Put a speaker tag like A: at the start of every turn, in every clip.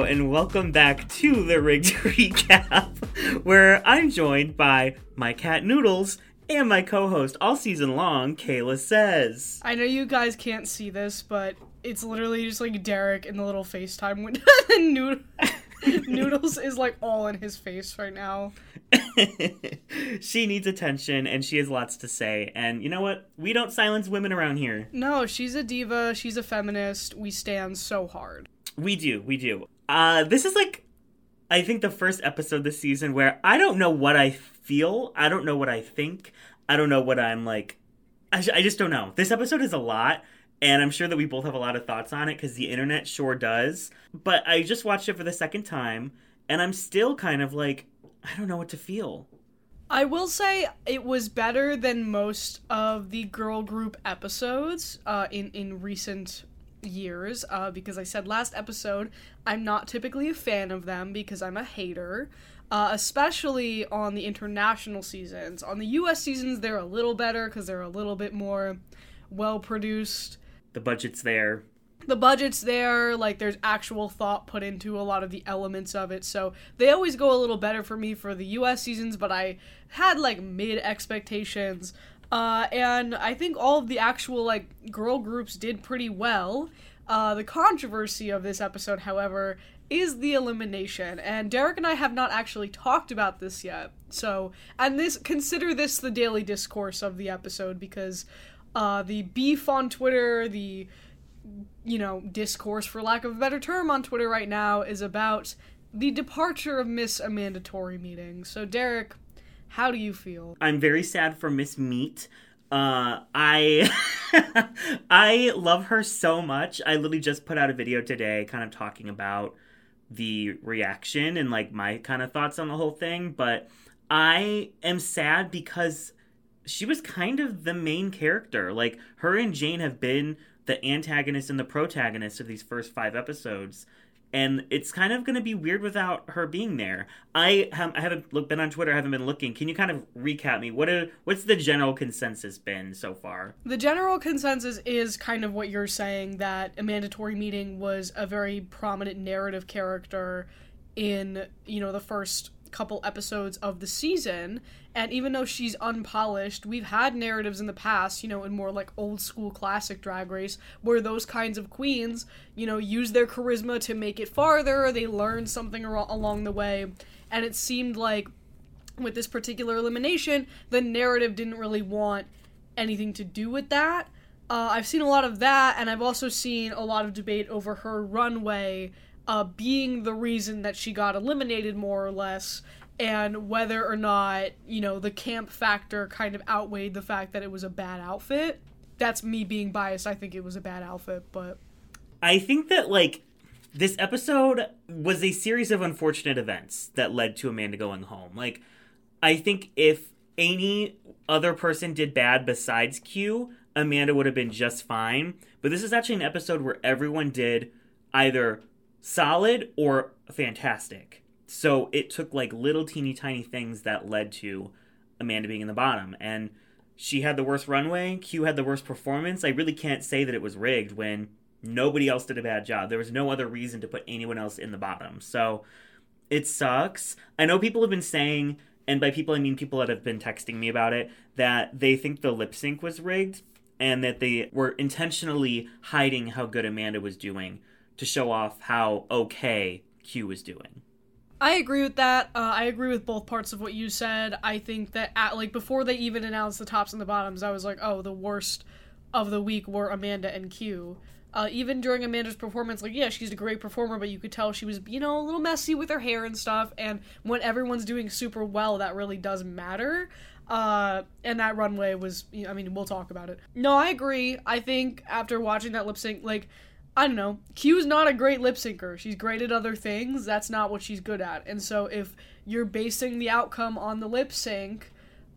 A: and welcome back to the Rigged Recap, where I'm joined by my cat Noodles and my co-host all season long, Kayla Says.
B: I know you guys can't see this, but it's literally just like Derek in the little FaceTime window, and Noodles is like all in his face right now.
A: She needs attention, and she has lots to say, and you know what? We don't silence women around here.
B: No, she's a diva, she's a feminist, we stand so hard.
A: We do. This is like, I think the first episode this season where I don't know what I feel, I don't know what I think, I don't know what I'm like, I just don't know. This episode is a lot, and I'm sure that we both have a lot of thoughts on it, because the internet sure does, but I just watched it for the second time, and I'm still kind of like, I don't know what to feel.
B: I will say it was better than most of the girl group episodes in recent years, because I said last episode I'm not typically a fan of them because I'm a hater, especially on the international seasons. On the US seasons they're a little better because they're a little bit more well produced.
A: The budget's there,
B: like there's actual thought put into a lot of the elements of it, so they always go a little better for me for the US seasons, but I had like mid expectations. And I think all of the actual, like, girl groups did pretty well. The controversy of this episode, however, is the elimination. And Derek and I have not actually talked about this yet. So, consider this the daily discourse of the episode, because, the beef on Twitter, the, discourse, for lack of a better term, on Twitter right now is about the departure of Miss Amanda Tory Meating. So, Derek, how do you feel?
A: I'm very sad for Miss Meat. I I love her so much. I literally just put out a video today kind of talking about the reaction and like my kind of thoughts on the whole thing, but I am sad because she was kind of the main character. Like, her and Jane have been the antagonist and the protagonist of these first 5 episodes. And it's kind of going to be weird without her being there. I haven't been on Twitter, I haven't been looking. Can you kind of recap me? What's the general consensus been so far?
B: The general consensus is kind of what you're saying, that Amanda Tory Meating was a very prominent narrative character in, the first couple episodes of the season, and even though she's unpolished, we've had narratives in the past, in more like old school classic Drag Race, where those kinds of queens, use their charisma to make it farther, they learn something along the way, and it seemed like with this particular elimination, the narrative didn't really want anything to do with that. I've seen a lot of that, and I've also seen a lot of debate over her runway being the reason that she got eliminated, more or less, and whether or not, the camp factor kind of outweighed the fact that it was a bad outfit. That's me being biased. I think it was a bad outfit, but
A: I think that, like, this episode was a series of unfortunate events that led to Amanda going home. Like, I think if any other person did bad besides Q, Amanda would have been just fine. But this is actually an episode where everyone did either solid or fantastic. So it took like little teeny tiny things that led to Amanda being in the bottom. And she had the worst runway. Q had the worst performance. I really can't say that it was rigged when nobody else did a bad job. There was no other reason to put anyone else in the bottom. So it sucks. I know people have been saying, and by people I mean people that have been texting me about it, that they think the lip sync was rigged and that they were intentionally hiding how good Amanda was doing to show off how okay Q was doing.
B: I agree with that. I agree with both parts of what you said. I think that before they even announced the tops and the bottoms, I was like, oh, the worst of the week were Amanda and Q. Even during Amanda's performance, like, yeah, she's a great performer, but you could tell she was, a little messy with her hair and stuff, and when everyone's doing super well, that really does matter. And that runway was, we'll talk about it. No, I agree. I think after watching that lip sync, like, I don't know, Q's not a great lip syncer. She's great at other things. That's not what she's good at. And so if you're basing the outcome on the lip sync,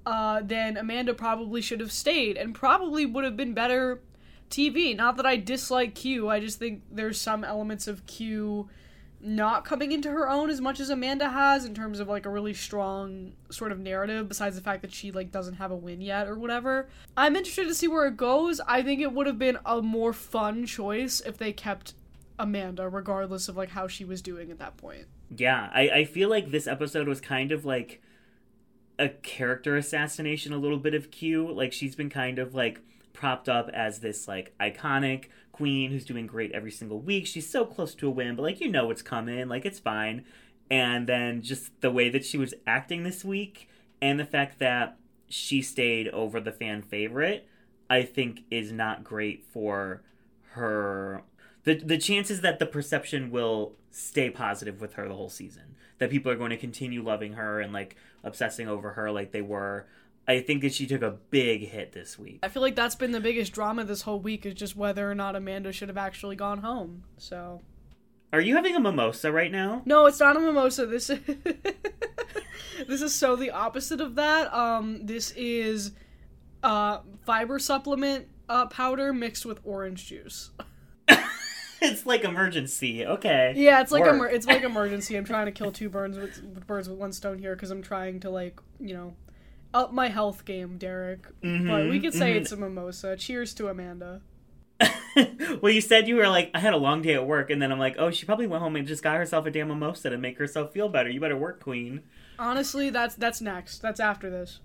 B: then Amanda probably should have stayed and probably would have been better TV. Not that I dislike Q, I just think there's some elements of Q not coming into her own as much as Amanda has in terms of, like, a really strong sort of narrative, besides the fact that she, like, doesn't have a win yet or whatever. I'm interested to see where it goes. I think it would have been a more fun choice if they kept Amanda, regardless of, like, how she was doing at that point.
A: Yeah, I feel like this episode was kind of like a character assassination, a little bit of Q. Like, she's been kind of, like, propped up as this, like, iconic queen who's doing great every single week. She's so close to a win, but, like, you know what's coming. Like, it's fine. And then just the way that she was acting this week and the fact that she stayed over the fan favorite, I think is not great for her. The chances that the perception will stay positive with her the whole season, that people are going to continue loving her and, like, obsessing over her like they were, I think that she took a big hit this week.
B: I feel like that's been the biggest drama this whole week, is just whether or not Amanda should have actually gone home. So,
A: are you having a mimosa right now?
B: no, it's not a mimosa. This is this is so the opposite of that. This is fiber supplement powder mixed with orange juice.
A: It's like emergency. Okay.
B: Yeah, it's like
A: Work.
B: it's like emergency. I'm trying to kill two birds with one stone here, because I'm trying to, like, up my health game, Derek. But we could say it's a mimosa. Cheers to Amanda.
A: Well, you said you were like, I had a long day at work, and then I'm like, oh, she probably went home and just got herself a damn mimosa to make herself feel better. You better work, queen.
B: Honestly, that's next. That's after this.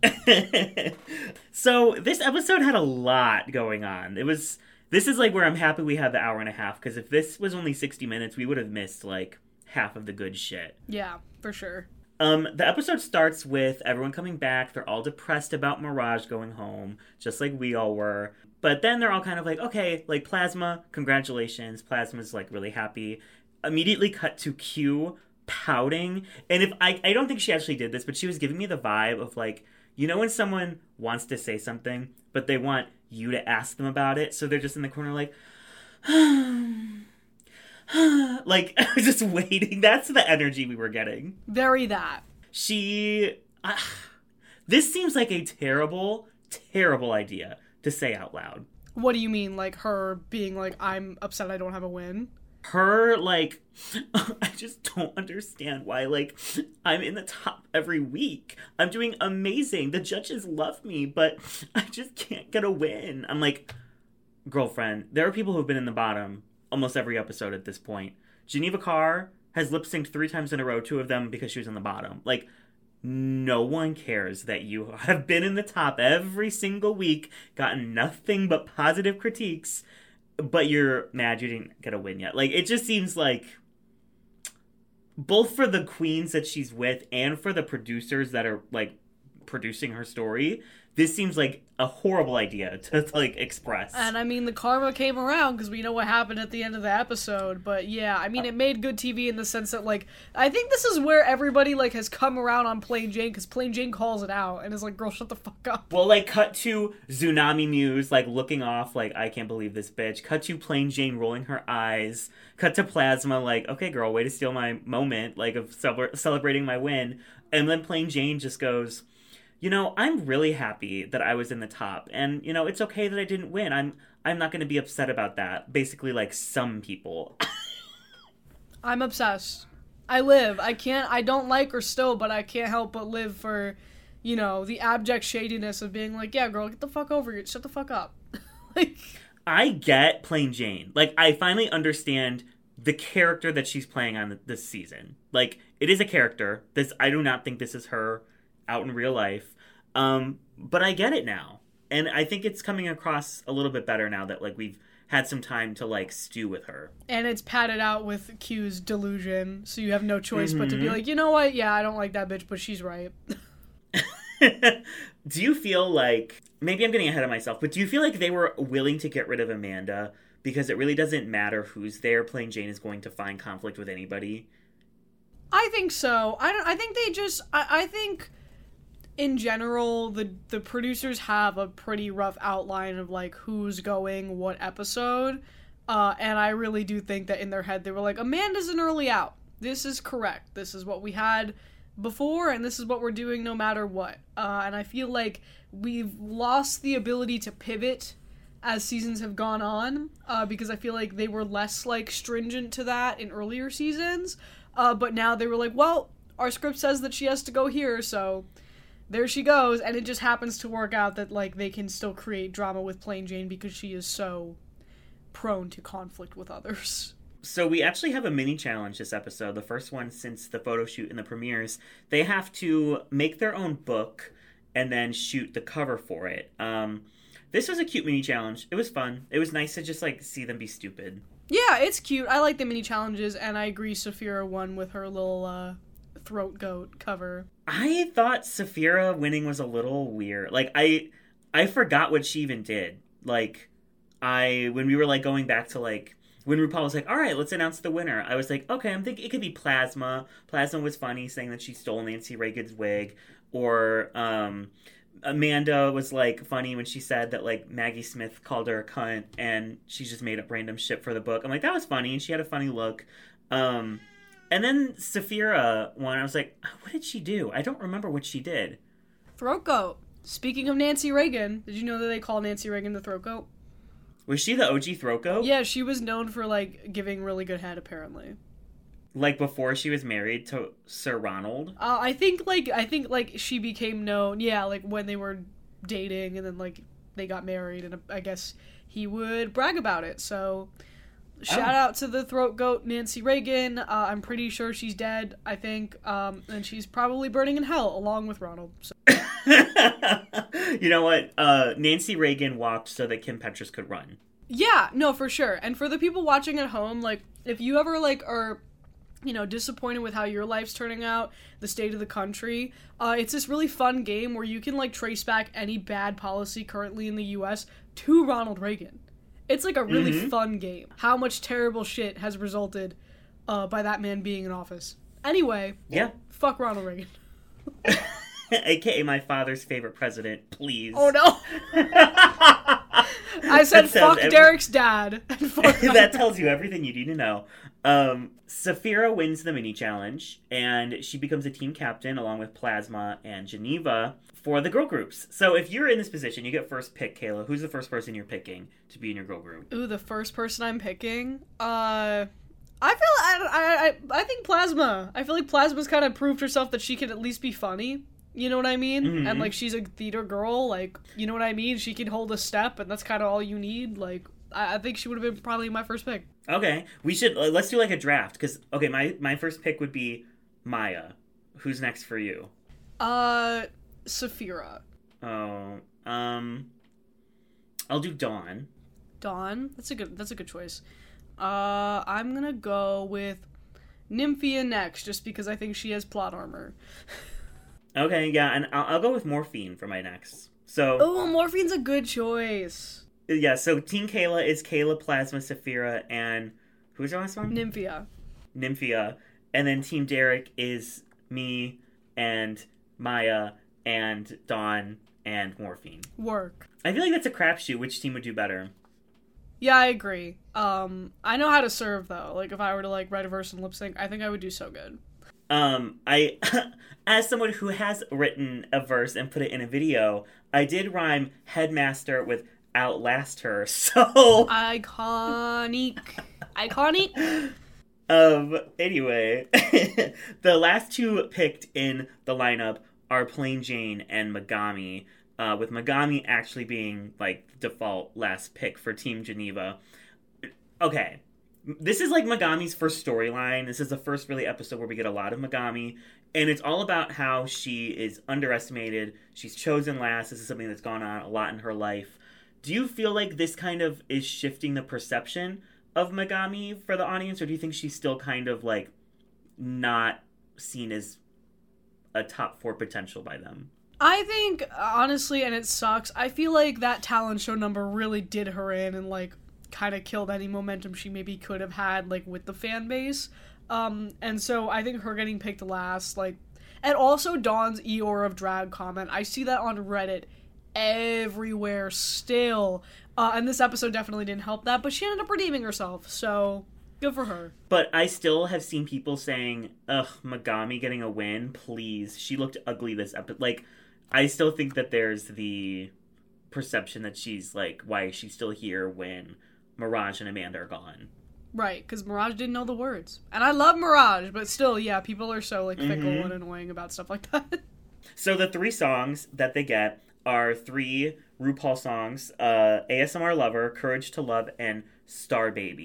A: So this episode had a lot going on. This is like where I'm happy we had the hour and a half, because if this was only 60 minutes, we would have missed like half of the good shit.
B: Yeah, for sure.
A: The episode starts with everyone coming back. They're all depressed about Mirage going home, just like we all were. But then they're all kind of like, okay, like, Plasma, congratulations. Plasma's, like, really happy. Immediately cut to Q pouting. And if I don't think she actually did this, but she was giving me the vibe of, like, you know when someone wants to say something, but they want you to ask them about it, so they're just in the corner like, like, I was just waiting. That's the energy we were getting.
B: Very that.
A: This seems like a terrible, terrible idea to say out loud.
B: What do you mean? Like, her being like, I'm upset I don't have a win?
A: Her, like, I just don't understand why, like, I'm in the top every week. I'm doing amazing. The judges love me, but I just can't get a win. I'm like, girlfriend, there are people who've been in the bottom almost every episode at this point. Geneva Carr has lip-synced 3 times in a row, 2 of them because she was in the bottom. Like, no one cares that you have been in the top every single week, gotten nothing but positive critiques, but you're mad you didn't get a win yet. Like, it just seems like, both for the queens that she's with and for the producers that are, like, producing her story, this seems like a horrible idea to, like, express.
B: And I mean, the karma came around because we know what happened at the end of the episode. But yeah, I mean, it made good TV in the sense that, like, I think this is where everybody, like, has come around on Plain Jane, because Plain Jane calls it out and is like, girl, shut the fuck up.
A: Well, like, cut to Tsunami Muse, like, looking off, like, I can't believe this bitch. Cut to Plain Jane rolling her eyes. Cut to Plasma, like, okay, girl, way to steal my moment, like, of celebrating my win. And then Plain Jane just goes, you know, I'm really happy that I was in the top, and, you know, it's okay that I didn't win. I'm not going to be upset about that. Basically, like some people.
B: I'm obsessed. I don't like her still, but I can't help but live for, you know, the abject shadiness of being like, yeah, girl, get the fuck over it. Shut the fuck up. Like,
A: I get Plain Jane. Like, I finally understand the character that she's playing on this season. Like, it is a character. I do not think this is her out in real life. But I get it now. And I think it's coming across a little bit better now that, like, we've had some time to, like, stew with her.
B: And it's padded out with Q's delusion, so you have no choice but to be like, you know what? Yeah, I don't like that bitch, but she's right.
A: Do you feel like, maybe I'm getting ahead of myself, but do you feel like they were willing to get rid of Amanda because it really doesn't matter who's there? Plain Jane is going to find conflict with anybody.
B: I think so. I think they just, I think in general, the producers have a pretty rough outline of, like, who's going what episode. And I really do think that in their head they were like, Amanda's an early out. This is correct. This is what we had before, and this is what we're doing no matter what. And I feel like we've lost the ability to pivot as seasons have gone on, because I feel like they were less, like, stringent to that in earlier seasons. But now they were like, well, our script says that she has to go here, so there she goes. And it just happens to work out that, like, they can still create drama with Plain Jane because she is so prone to conflict with others.
A: So we actually have a mini challenge this episode, the first one since the photo shoot and the premieres. They have to make their own book and then shoot the cover for it. This was a cute mini challenge. It was fun. It was nice to just like see them be stupid.
B: Yeah, it's cute. I like the mini challenges, and I agree Saphira won with her little throat goat cover.
A: I thought Saphira winning was a little weird. Like I forgot what she even did. Like when we were like going back to like when RuPaul was like, all right, let's announce the winner, I was like, okay, I'm thinking it could be Plasma. Plasma was funny, saying that she stole Nancy Reagan's wig. Or Amanda was, like, funny when she said that, like, Maggie Smith called her a cunt and she just made up random shit for the book. I'm like, that was funny, and she had a funny look. And then Saphira won. I was like, what did she do? I don't remember what she did.
B: Throat goat. Speaking of Nancy Reagan, did you know that they call Nancy Reagan the throat goat?
A: Was she the OG throat goat?
B: Yeah, she was known for, like, giving really good head, apparently.
A: Like, before she was married to Sir Ronald?
B: I think she became known, yeah, like, when they were dating, and then, like, they got married, and I guess he would brag about it, so... Shout out to the throat goat, Nancy Reagan. I'm pretty sure she's dead, I think, and she's probably burning in hell, along with Ronald, so...
A: You know what? Nancy Reagan walked so that Kim Petras could run.
B: Yeah, no, for sure. And for the people watching at home, like, if you ever, like, are, you know, disappointed with how your life's turning out, the state of the country, it's this really fun game where you can, like, trace back any bad policy currently in the U.S. to Ronald Reagan. It's, like, a really fun game. How much terrible shit has resulted by that man being in office. Anyway,
A: yeah,
B: fuck Ronald Reagan.
A: AKA my father's favorite president, please.
B: Oh, no. I said fuck Derek's dad. And fuck
A: that tells you everything you need to know. Saphira wins the mini challenge, and she becomes a team captain along with Plasma and Geneva for the girl groups. So if you're in this position, you get first pick, Kayla. Who's the first person you're picking to be in your girl group?
B: Ooh, the first person I'm picking? I think Plasma. I feel like Plasma's kind of proved herself that she can at least be funny. You know what I mean?
A: Mm-hmm.
B: And, like, she's a theater girl. Like, you know what I mean? She can hold a step, and that's kind of all you need. Like, I think she would have been probably my first pick.
A: Okay. We should, let's do, like, a draft. Because, okay, my first pick would be Maya. Who's next for you?
B: Saphira.
A: Oh, I'll do Dawn.
B: Dawn? That's a good choice. I'm gonna go with Nymphia next, just because I think she has plot armor.
A: Okay, yeah, and I'll go with Morphine for my next. So,
B: oh, Morphine's a good choice.
A: Yeah, so Team Kayla is Kayla, Plasma, Saphira, and who's the last one? Nymphia. And then Team Derek is me and Maya and Dawn and Morphine.
B: Work.
A: I feel like that's a crapshoot. Which team would do better?
B: Yeah, I agree. I know how to serve, though. Like, if I were to, like, write a verse and lip sync, I think I would do so good.
A: I, as someone who has written a verse and put it in a video, I did rhyme Headmaster with Outlast Her, so...
B: Iconic.
A: Anyway, the last two picked in the lineup are Plain Jane and Megami, with Megami actually being, like, the default last pick for Team Geneva. Okay. This is like Megami's first storyline. This is the first really episode where we get a lot of Megami. And it's all about how she is underestimated. She's chosen last. This is something that's gone on a lot in her life. Do you feel like this kind of is shifting the perception of Megami for the audience? Or do you think she's still kind of like not seen as a top 4 potential by them?
B: I think, honestly, and it sucks, I feel like that talent show number really did her in and, like, kind of killed any momentum she maybe could have had, like, with the fan base. And so I think her getting picked last, like, and also Dawn's Eeyore of drag comment. I see that on Reddit everywhere still. And this episode definitely didn't help that, but she ended up redeeming herself, so good for her.
A: But I still have seen people saying, ugh, Megami getting a win, please. She looked ugly this episode. Like, I still think that there's the perception that she's, like, why is she still here when Mirage and Amanda are gone?
B: Right, because Mirage didn't know the words. And I love Mirage, but still, yeah, people are so, like, fickle and annoying about stuff like that.
A: So the 3 songs that they get are 3 RuPaul songs, ASMR Lover, Courage to Love, and Star Baby.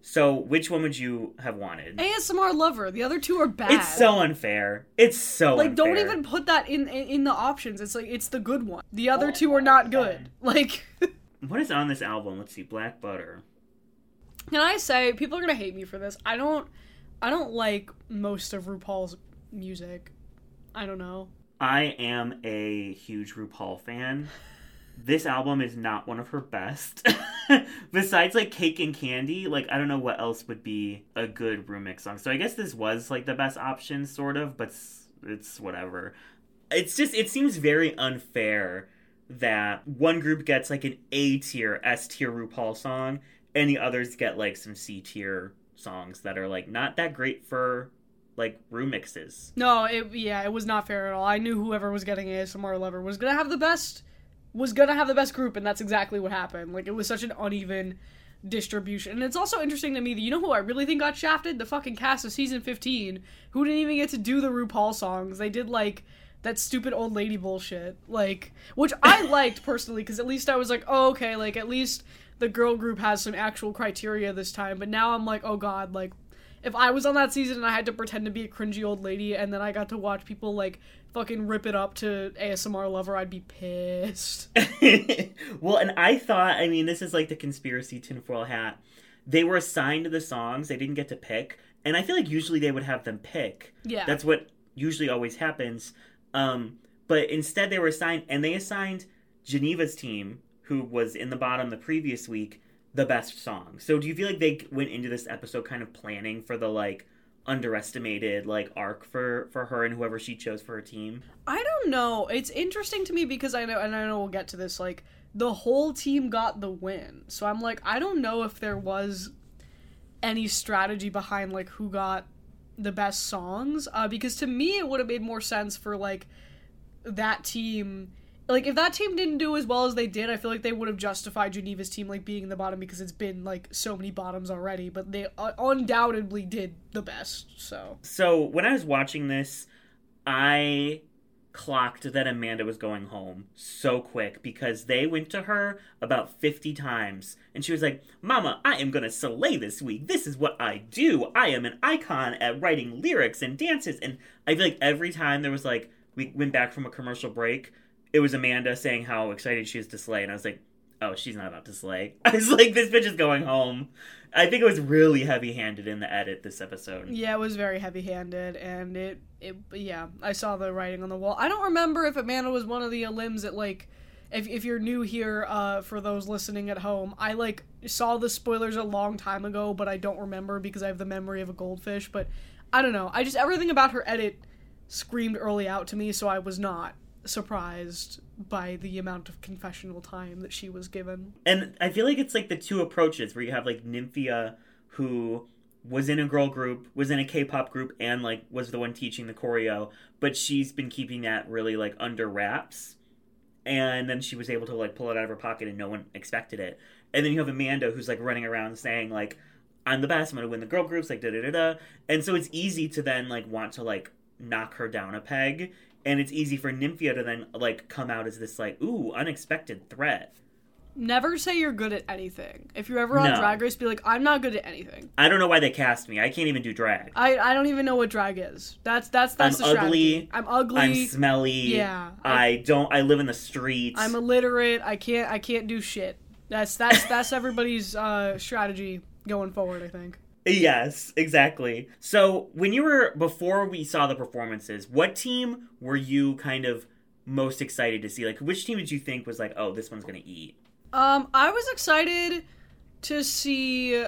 A: So, which one would you have wanted?
B: ASMR Lover. The other two are bad.
A: It's so unfair. It's so
B: like,
A: unfair.
B: don't even put that in the options. It's like, it's the good one. The other two are not good. Like...
A: What is on this album? Let's see. Black Butter.
B: Can I say, people are gonna hate me for this. I don't like most of RuPaul's music. I don't know.
A: I am a huge RuPaul fan. This album is not one of her best. Besides, like, Cake and Candy, like, I don't know what else would be a good remix song. So I guess this was, like, the best option, sort of, but it's whatever. It's just, it seems very unfair that one group gets, like, an A-tier, S-tier RuPaul song, and the others get, like, some C-tier songs that are, like, not that great for, like, remixes.
B: No, it was not fair at all. I knew whoever was getting ASMR Lover was gonna have the best group, and that's exactly what happened. Like, it was such an uneven distribution. And it's also interesting to me that, you know who I really think got shafted? The fucking cast of season 15, who didn't even get to do the RuPaul songs. They did, like, that stupid old lady bullshit. Like, which I liked, personally, because at least I was like, oh, okay, like, at least the girl group has some actual criteria this time. But now I'm like, oh god, like, if I was on that season and I had to pretend to be a cringy old lady, and then I got to watch people, like, fucking rip it up to ASMR Lover, I'd be pissed.
A: Well, and I thought, I mean, this is like the conspiracy tinfoil hat. They were assigned the songs, they didn't get to pick, and I feel like usually they would have them pick.
B: Yeah.
A: That's what usually always happens. But instead they were assigned, and they assigned Geneva's team, who was in the bottom the previous week, the best song. So do you feel like they went into this episode kind of planning for the, like, underestimated, like, arc for her and whoever she chose for her team?
B: I don't know. It's interesting to me because I know we'll get to this, like, the whole team got the win. So I'm like, I don't know if there was any strategy behind, like, who got the best songs, because to me it would have made more sense for, like, that team. Like, if that team didn't do as well as they did, I feel like they would have justified Geneva's team, like, being in the bottom because it's been, like, so many bottoms already. But they undoubtedly did the best, so.
A: So, when I was watching this, I clocked that Amanda was going home so quick because they went to her about 50 times. And she was like, Mama, I am gonna slay this week. This is what I do. I am an icon at writing lyrics and dances. And I feel like every time there was, like, we went back from a commercial break, it was Amanda saying how excited she is to slay, and I was like, oh, she's not about to slay. I was like, this bitch is going home. I think it was really heavy-handed in the edit this episode.
B: Yeah, it was very heavy-handed, and yeah, I saw the writing on the wall. I don't remember if Amanda was one of the elims that, like, if you're new here, for those listening at home, I, like, saw the spoilers a long time ago, but I don't remember because I have the memory of a goldfish, but I don't know. Everything about her edit screamed early out to me, so I was not surprised by the amount of confessional time that she was given.
A: And I feel like it's like the two approaches where you have, like, Nymphia, who was in a girl group, was in a K-pop group, and, like, was the one teaching the choreo, but she's been keeping that really, like, under wraps, and then she was able to, like, pull it out of her pocket and no one expected it. And then you have Amanda, who's, like, running around saying, like, I'm the best, I'm gonna win the girl groups, like, da-da-da-da. And so it's easy to then, like, want to, like, knock her down a peg. And it's easy for Nymphia to then, like, come out as this, like, ooh, unexpected threat.
B: Never say you're good at anything. If you're ever on Drag Race, be like, I'm not good at anything.
A: I don't know why they cast me. I can't even do drag.
B: I don't even know what drag is. That's the strategy. I'm ugly.
A: I'm smelly.
B: Yeah.
A: I live in the streets.
B: I'm illiterate. I can't do shit. That's everybody's strategy going forward, I think.
A: Yes, exactly. So, before we saw the performances, what team were you kind of most excited to see? Like, which team did you think was like, oh, this one's gonna eat?
B: I was excited to see,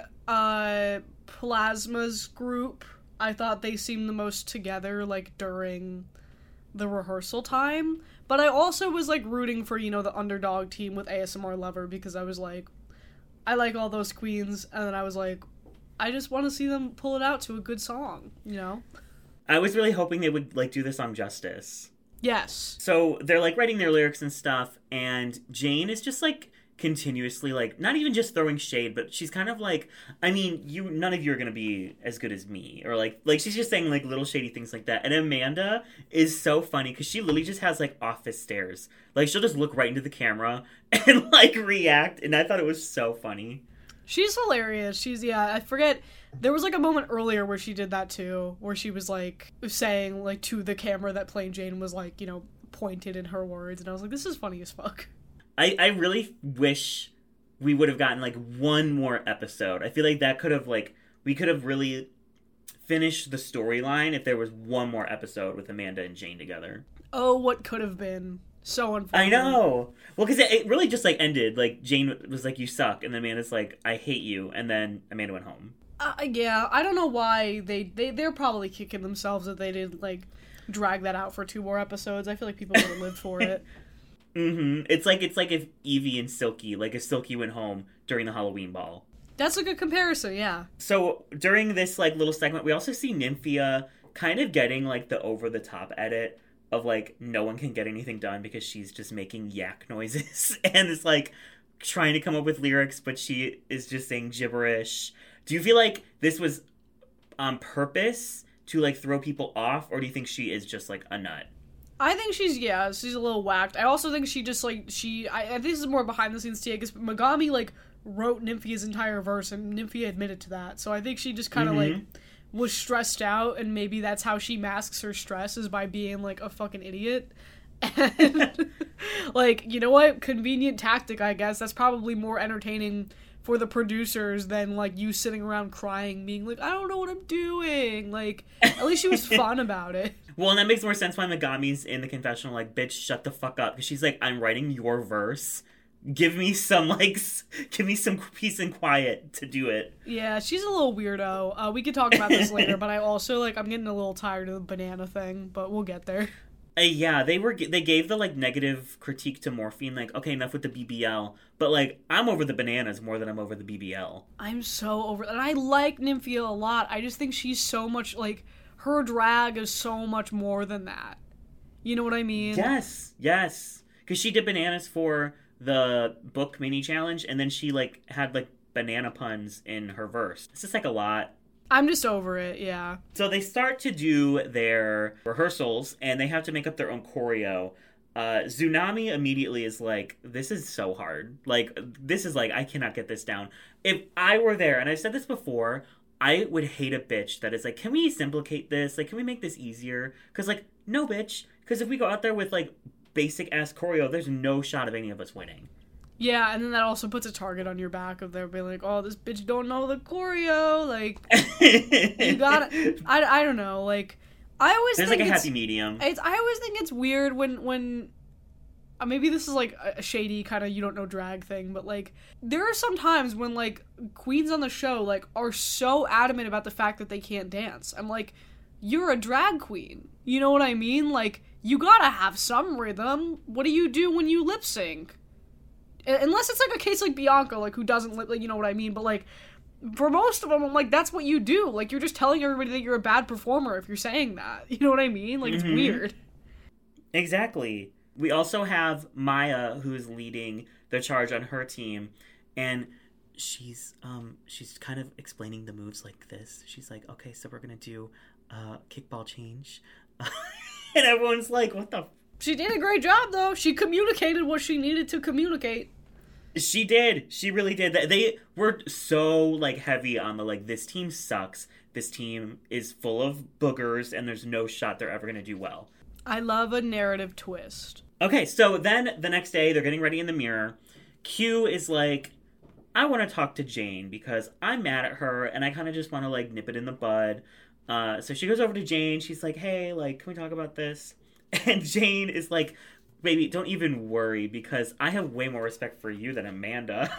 B: Plasma's group. I thought they seemed the most together, like, during the rehearsal time. But I also was, like, rooting for, you know, the underdog team with ASMR Lover, because I was like, I like all those queens, and then I was like, I just want to see them pull it out to a good song, you know?
A: I was really hoping they would, like, do the song justice.
B: Yes.
A: So they're, like, writing their lyrics and stuff, and Jane is just, like, continuously, like, not even just throwing shade, but she's kind of like, I mean, none of you are gonna be as good as me, or, like, she's just saying, like, little shady things like that. And Amanda is so funny, because she literally just has, like, office stares. Like, she'll just look right into the camera and, like, react, and I thought it was so funny.
B: She's hilarious. I forget. There was like a moment earlier where she did that too, where she was like saying like to the camera that Plain Jane was like, pointed in her words. And I was like, this is funny as fuck.
A: I really wish we would have gotten like one more episode. I feel like that could have we could have really finished the storyline if there was one more episode with Amanda and Jane together.
B: Oh, what could have been. So unfortunate.
A: I know. Well, because it really just like ended. Like Jane was like, "You suck," and then Amanda's like, "I hate you," and then Amanda went home.
B: Yeah, I don't know why they're probably kicking themselves that they didn't like drag that out for 2 more episodes. I feel like people would have lived for it.
A: Mm-hmm. It's like if Evie and Silky, like if Silky went home during the Halloween ball.
B: That's a good comparison, yeah.
A: So during this like little segment, we also see Nymphia kind of getting like the over the top edit of like no one can get anything done because she's just making yak noises and it's like trying to come up with lyrics, but she is just saying gibberish. Do you feel like this was on purpose to like throw people off, or do you think she is just like a nut?
B: I think she's a little whacked. I also think she just like I think this is more behind the scenes tea, because Megami like wrote Nymphia's entire verse and Nymphia admitted to that. So I think she just kind of like was stressed out, and maybe that's how she masks her stress, is by being like a fucking idiot. And like, you know what? Convenient tactic, I guess. That's probably more entertaining for the producers than like you sitting around crying, being like, I don't know what I'm doing. Like, at least she was fun about it.
A: Well, and that makes more sense why Megami's in the confessional like, bitch, shut the fuck up. Because she's like, I'm writing your verse. Give me some peace and quiet to do it.
B: Yeah, she's a little weirdo. We could talk about this later, but I also, I'm getting a little tired of the banana thing, but we'll get there.
A: Yeah, they gave the, negative critique to Morphine, okay, enough with the BBL, but, I'm over the bananas more than I'm over the BBL.
B: I'm so over, and I like Nymphia a lot. I just think she's so much, her drag is so much more than that. You know what I mean?
A: Yes. Because she did bananas for the book mini challenge, and then she had banana puns in her verse. It's just a lot.
B: I'm just over it, yeah.
A: So they start to do their rehearsals, and they have to make up their own choreo. Tsunami immediately is like, this is so hard. This is I cannot get this down. If I were there, and I've said this before, I would hate a bitch that is can we simplify this? Can we make this easier? Because no, bitch. Because if we go out there with basic ass choreo, there's no shot of any of us winning.
B: Yeah, and then that also puts a target on your back of there being like, oh, this bitch don't know the choreo. You gotta, I don't know. I always
A: there's
B: think
A: a happy medium.
B: I always think it's weird when maybe this is a shady kind of you don't know drag thing, but there are some times when queens on the show are so adamant about the fact that they can't dance. I'm like, you're a drag queen. You know what I mean? You gotta have some rhythm. What do you do when you lip sync? Unless it's a case like Bianca, who doesn't you know what I mean? But for most of them, I'm that's what you do. You're just telling everybody that you're a bad performer if you're saying that. You know what I mean? It's weird.
A: Exactly. We also have Maya, who's leading the charge on her team, and she's kind of explaining the moves like this. She's like, okay, so we're gonna do kickball change, and everyone's like, what the.
B: She did a great job, though. She communicated what she needed to communicate.
A: She did. She really did. They were so, heavy on the, this team sucks. This team is full of boogers, and there's no shot they're ever going to do well.
B: I love a narrative twist.
A: Okay, so then the next day, they're getting ready in the mirror. Q is like, I want to talk to Jane because I'm mad at her, and I kind of just want to, nip it in the bud. So she goes over to Jane. She's like, hey, can we talk about this? And Jane is like, baby, don't even worry because I have way more respect for you than Amanda.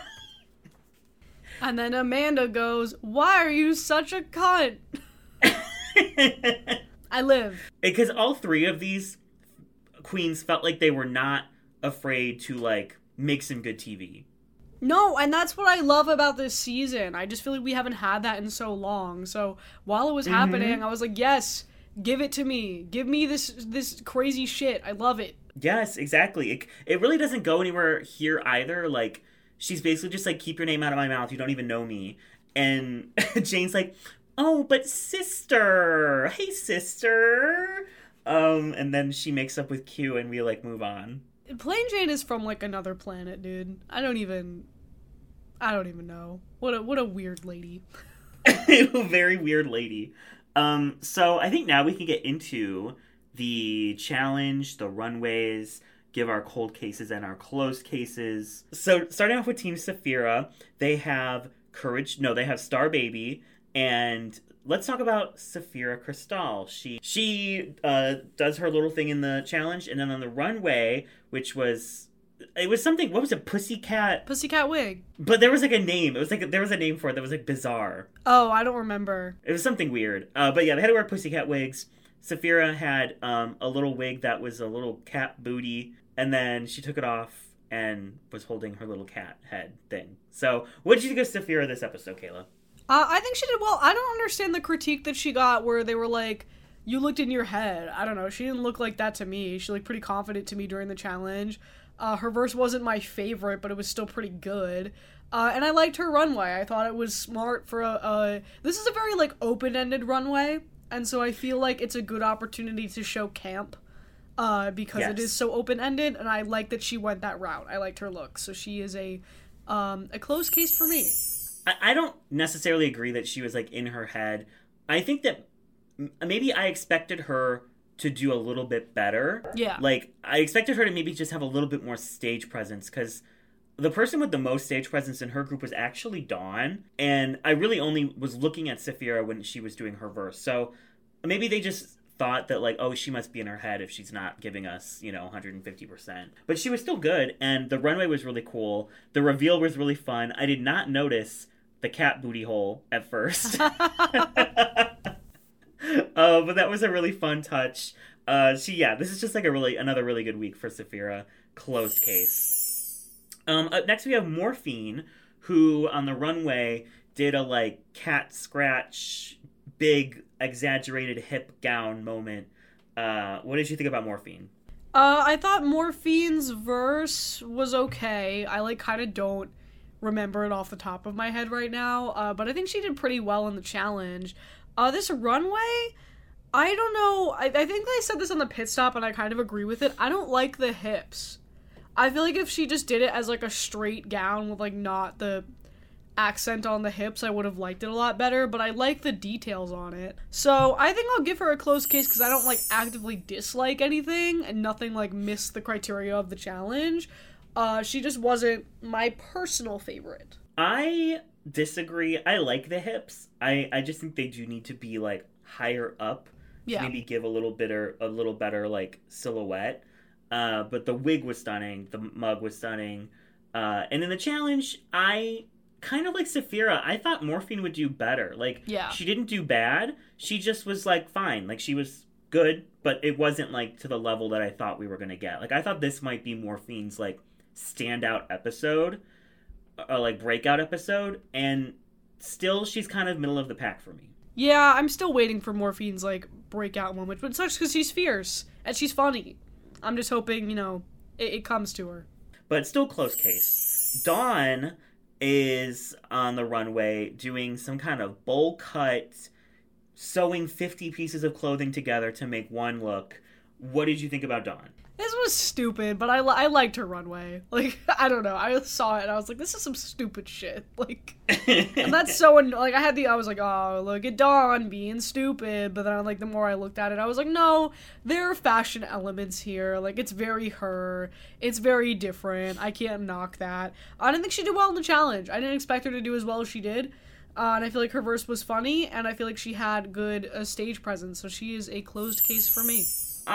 B: And then Amanda goes, why are you such a cunt? I live.
A: Because all three of these queens felt like they were not afraid to, make some good TV.
B: No, and that's what I love about this season. I just feel like we haven't had that in so long. So while it was happening, I was like, yes, give it to me. Give me this crazy shit. I love it.
A: Yes, exactly. It really doesn't go anywhere here either. She's basically just keep your name out of my mouth. You don't even know me. And Jane's like, oh, but sister. Hey, sister. And then she makes up with Q and we move on.
B: Plain Jane is from another planet, dude. I don't I don't even know. What a weird lady.
A: Very weird lady. So I think now we can get into the challenge, the runways, give our cold cases and our closed cases. So starting off with Team Sapphira, they have they have Star Baby, and let's talk about Sapphira Cristál. She does her little thing in the challenge, and then on the runway, it was something, what was it, Pussycat
B: Wig.
A: But there was like a name. It was like there was a name for it that was like bizarre.
B: Oh, I don't remember.
A: It was something weird. But yeah, they had to wear Pussycat wigs. Sapphira had a little wig that was a little cat booty, and then she took it off and was holding her little cat head thing. So, what did you think of Sapphira this episode, Kayla?
B: I think she did well. I don't understand the critique that she got where they were like, you looked in your head. I don't know. She didn't look like that to me. She looked pretty confident to me during the challenge. Her verse wasn't my favorite, but it was still pretty good. And I liked her runway. I thought it was smart for this is a very, like, open-ended runway, and so I feel like it's a good opportunity to show camp, because it is so open-ended, and I like that she went that route. I liked her look, so she is a closed case for me.
A: I don't necessarily agree that she was, like, in her head. I think that maybe I expected her to do a little bit better.
B: Yeah.
A: Like, I expected her to maybe just have a little bit more stage presence, because the person with the most stage presence in her group was actually Dawn, and I really only was looking at Sapphira when she was doing her verse. So maybe they just thought that, like, oh, she must be in her head if she's not giving us, 150%. But she was still good, and the runway was really cool. The reveal was really fun. I did not notice the cat booty hole at first. But that was a really fun touch. This is just like another really good week for Sapphira. Closed case. Up next we have Morphine, who on the runway did a like cat scratch, big exaggerated hip gown moment. What did you think about Morphine?
B: I thought Morphine's verse was okay. I like kind of don't remember it off the top of my head right now. But I think she did pretty well in the challenge. This runway, I don't know. I think they said this on the pit stop, and I kind of agree with it. I don't like the hips. I feel like if she just did it as, like, a straight gown with, like, not the accent on the hips, I would have liked it a lot better, but I like the details on it. So I think I'll give her a closed case because I don't, like, actively dislike anything, and nothing, like, missed the criteria of the challenge. She just wasn't my personal favorite.
A: I disagree. I like the hips. I just think they do need to be like higher up to maybe give a little better like silhouette. But the wig was stunning. The mug was stunning. And in the challenge, I kind of like Sapphira. I thought Morphine would do better. Like, she didn't do bad. She just was like fine. Like, she was good, but it wasn't like to the level that I thought we were gonna get. Like, I thought this might be Morphine's like standout episode. Like breakout episode, and still she's kind of middle of the pack for me.
B: Yeah, I'm still waiting for Morphine's like breakout moment, but it sucks because she's fierce and she's funny. I'm just hoping, it comes to her.
A: But still close case. Dawn is on the runway doing some kind of bowl cut, sewing 50 pieces of clothing together to make one look. What did you think about Dawn?
B: This was stupid, but I liked her runway. Like, I don't know. I saw it and I was like, this is some stupid shit. Like, and that's so like I was like, oh, look at Dawn being stupid. But then like the more I looked at it, I was like, no, there are fashion elements here. Like, it's very her. It's very different. I can't knock that. I didn't think she did well in the challenge. I didn't expect her to do as well as she did. And I feel like her verse was funny, and I feel like she had good stage presence. So she is a closed case for me.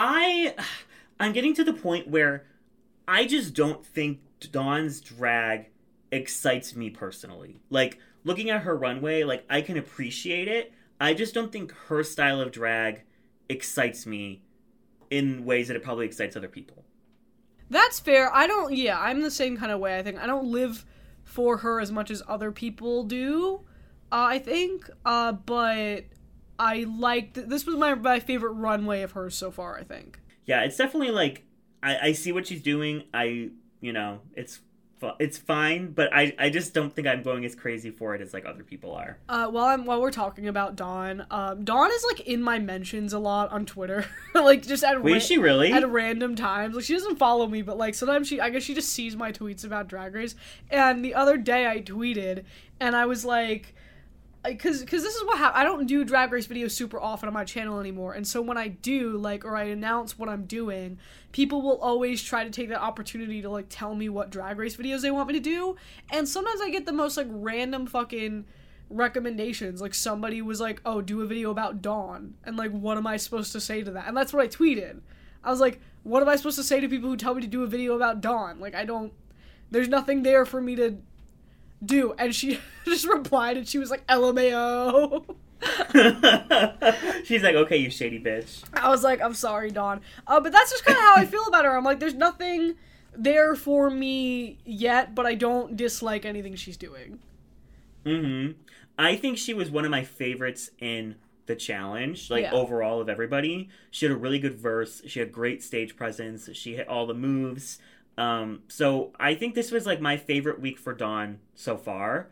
A: I'm getting to the point where I just don't think Dawn's drag excites me personally. Like, looking at her runway, like, I can appreciate it. I just don't think her style of drag excites me in ways that it probably excites other people.
B: That's fair. I'm the same kind of way, I think. I don't live for her as much as other people do, I think. But I liked... This was my favorite runway of hers so far, I think.
A: Yeah, it's definitely, like, I see what she's doing. It's it's fine, but I just don't think I'm going as crazy for it as like other people are.
B: While we're talking about Dawn, Dawn is like in my mentions a lot on Twitter, like just at
A: Wait, is she really?
B: at random times. Like she doesn't follow me, but like sometimes I guess she just sees my tweets about Drag Race. And the other day I tweeted, and I was like, because this is what happened. I don't do Drag Race videos super often on my channel anymore, and so when I do, like, or I announce what I'm doing, people will always try to take that opportunity to like tell me what Drag Race videos they want me to do, and sometimes I get the most like random fucking recommendations. Like somebody was like, "Oh, do a video about Dawn," and like, what am I supposed to say to that? And that's what I tweeted. I was like, "What am I supposed to say to people who tell me to do a video about Dawn?" Like, I don't. There's nothing there for me to do. And she just replied and she was like, LMAO.
A: She's like, okay, you shady bitch.
B: I was like, I'm sorry, Dawn. But that's just kind of how I feel about her. I'm like, there's nothing there for me yet, but I don't dislike anything she's doing.
A: I think she was one of my favorites in the challenge, like overall of everybody. She had a really good verse. She had great stage presence. She hit all the moves. So I think this was like my favorite week for Dawn so far.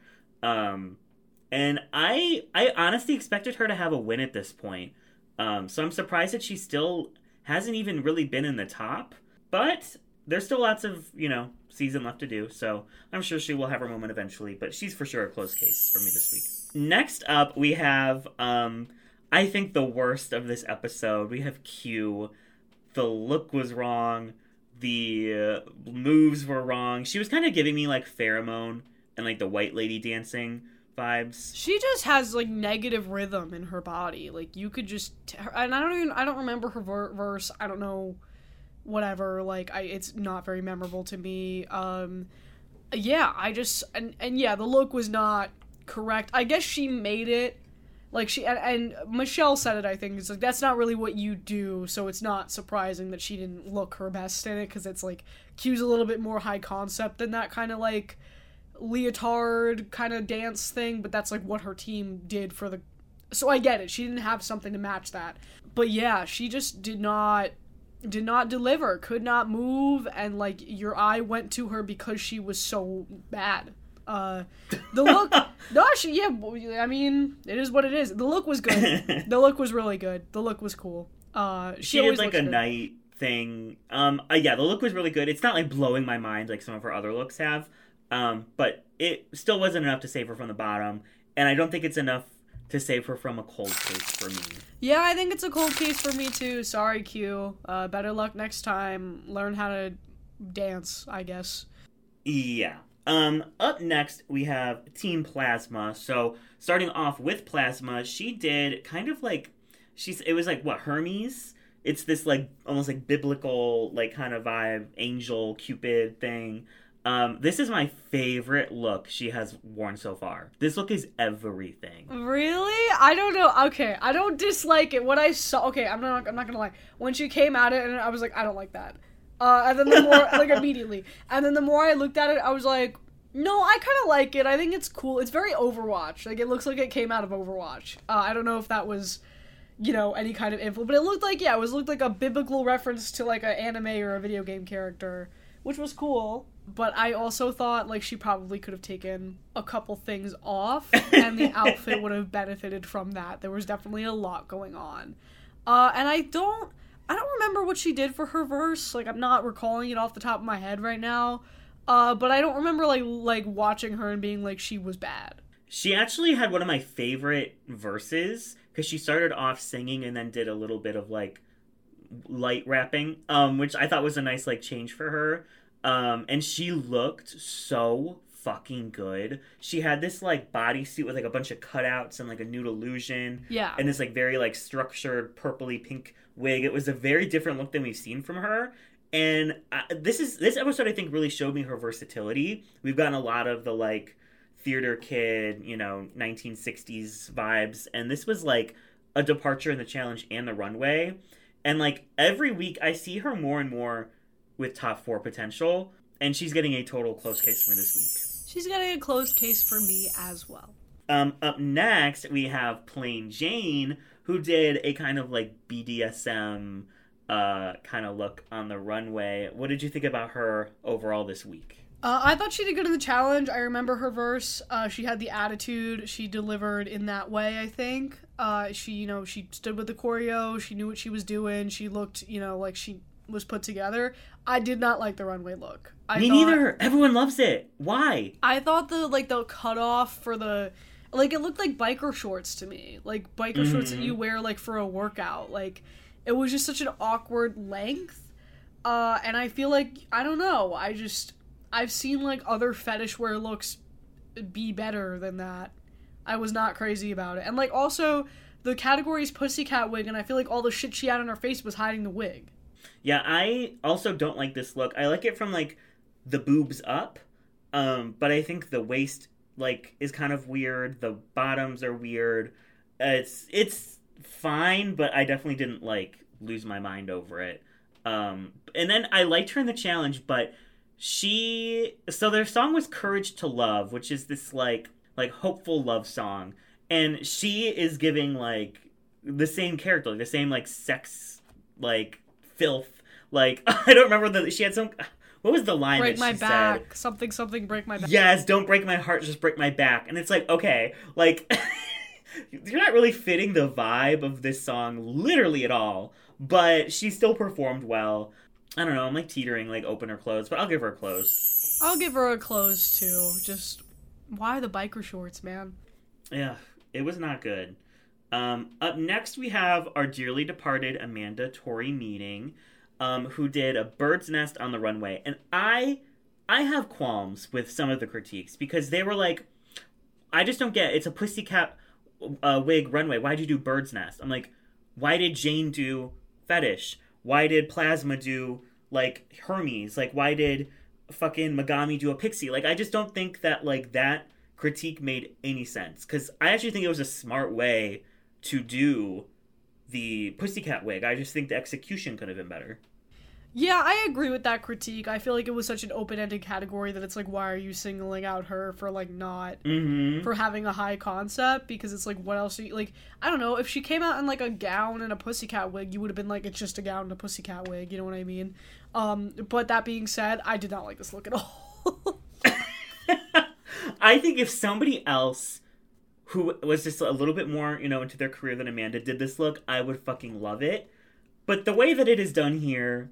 A: And I honestly expected her to have a win at this point. So I'm surprised that she still hasn't even really been in the top, but there's still lots of, season left to do. So I'm sure she will have her moment eventually, but she's for sure a close case for me this week. Next up, we have, I think the worst of this episode. We have Q. The look was wrong. The moves were wrong. She was kind of giving me like Pheromone and like the white lady dancing vibes.
B: She just has like negative rhythm in her body. Like you could just, and I don't remember her verse. I don't know, whatever. Like it's not very memorable to me. Yeah, I just and yeah, the look was not correct. I guess she made it. Like she and Michelle said it, I think. It's like, that's not really what you do, so it's not surprising that she didn't look her best in it, because it's like Q's a little bit more high concept than that kind of like leotard kind of dance thing, but that's like what her team did for the. So I get it. She didn't have something to match that, but yeah, she just did not deliver, could not move, and like your eye went to her because she was so bad. The look, I mean, it is what it is. The look was good. The look was really good. The look was cool.
A: She did like a night thing. Yeah, the look was really good. It's not like blowing my mind like some of her other looks have. But it still wasn't enough to save her from the bottom, and I don't think it's enough to save her from a cold case for me.
B: Yeah, I think it's a cold case for me too. Sorry, Q. Better luck next time. Learn how to dance, I guess.
A: Yeah. Up next, we have Team Plasma. So, starting off with Plasma, she did kind of like, it was like, what, Hermes? It's this, like, almost like biblical, like, kind of vibe, angel, Cupid thing. This is my favorite look she has worn so far. This look is everything.
B: Really? I don't know. Okay, I don't dislike it. What I saw, okay, I'm not gonna lie. When she came at it, and I was like, I don't like that. And then the more, like, immediately. And then the more I looked at it, I was like, no, I kind of like it. I think it's cool. It's very Overwatch. Like, it looks like it came out of Overwatch. I don't know if that was, any kind of influence, but it looked like, looked like a biblical reference to, like, an anime or a video game character, which was cool. But I also thought, like, she probably could have taken a couple things off, and the outfit would have benefited from that. There was definitely a lot going on. And I don't remember what she did for her verse. Like, I'm not recalling it off the top of my head right now. But I don't remember, like watching her and being like, she was bad.
A: She actually had one of my favorite verses, because she started off singing and then did a little bit of, like, light rapping, which I thought was a nice, like, change for her. And she looked so fucking good. She had this, like, bodysuit with, like, a bunch of cutouts and, like, a nude illusion.
B: Yeah.
A: And this, like, very, like, structured purpley pink wig. It was a very different look than we've seen from her. And this episode, I think, really showed me her versatility. We've gotten a lot of the, like, theater kid, 1960s vibes. And this was, like, a departure in the challenge and the runway. And, like, every week I see her more and more with top 4 potential. And she's getting a total close case for me this week.
B: She's getting a close case for me as well.
A: Up next, we have Plain Jane, who did a kind of, like, BDSM kind of look on the runway. What did you think about her overall this week?
B: I thought she did good in the challenge. I remember her verse. She had the attitude. She delivered in that way, I think. She stood with the choreo. She knew what she was doing. She looked, like she was put together. I did not like the runway look.
A: Me neither. Everyone loves it. Why?
B: I thought the cutoff for the... Like, it looked like biker shorts to me. Like, biker shorts that you wear, like, for a workout. Like, it was just such an awkward length. And I feel like, I don't know, I've seen, like, other fetish wear looks be better than that. I was not crazy about it. And, like, also, the category's pussycat wig, and I feel like all the shit she had on her face was hiding the wig.
A: Yeah, I also don't like this look. I like it from, like, the boobs up, but I think the waist, like, is kind of weird. The bottoms are weird. It's fine, but I definitely didn't, like, lose my mind over it. And then I liked her in the challenge, but so their song was Courage to Love, which is this, like hopeful love song. And she is giving, like, the same character, like, the same, like, sex, like, filth. Like, I don't remember she had some... What was the line
B: break
A: that she
B: my back.
A: said?
B: Something, break my back.
A: Yes, don't break my heart, just break my back. And it's like, okay, like, you're not really fitting the vibe of this song literally at all. But she still performed well. I don't know, I'm, like, teetering, like, open or closed, but I'll give her a closed.
B: I'll give her a closed, too. Just, why the biker shorts, man?
A: Yeah, it was not good. Up next, we have our dearly departed Amanda Tori Meating, who did a bird's nest on the runway. And I have qualms with some of the critiques, because they were like, I just don't get it. It's a pussycat wig runway. Why'd you do bird's nest? I'm like, why did Jane do fetish? Why did Plasma do, like, Hermes? Like, why did fucking Megami do a pixie? Like, I just don't think that, like, that critique made any sense. Because I actually think it was a smart way to do the pussycat wig. I just think the execution could have been better.
B: Yeah, I agree with that critique. I feel like it was such an open-ended category that it's like, why are you singling out her for, like, not... for having a high concept? Because it's like, what else are you... Like, I don't know, if she came out in, like, a gown and a pussycat wig, you would have been like, it's just a gown and a pussycat wig, you know what I mean? But that being said, I did not like this look at all.
A: I think if somebody else who was just a little bit more, into their career than Amanda did this look, I would fucking love it. But the way that it is done here,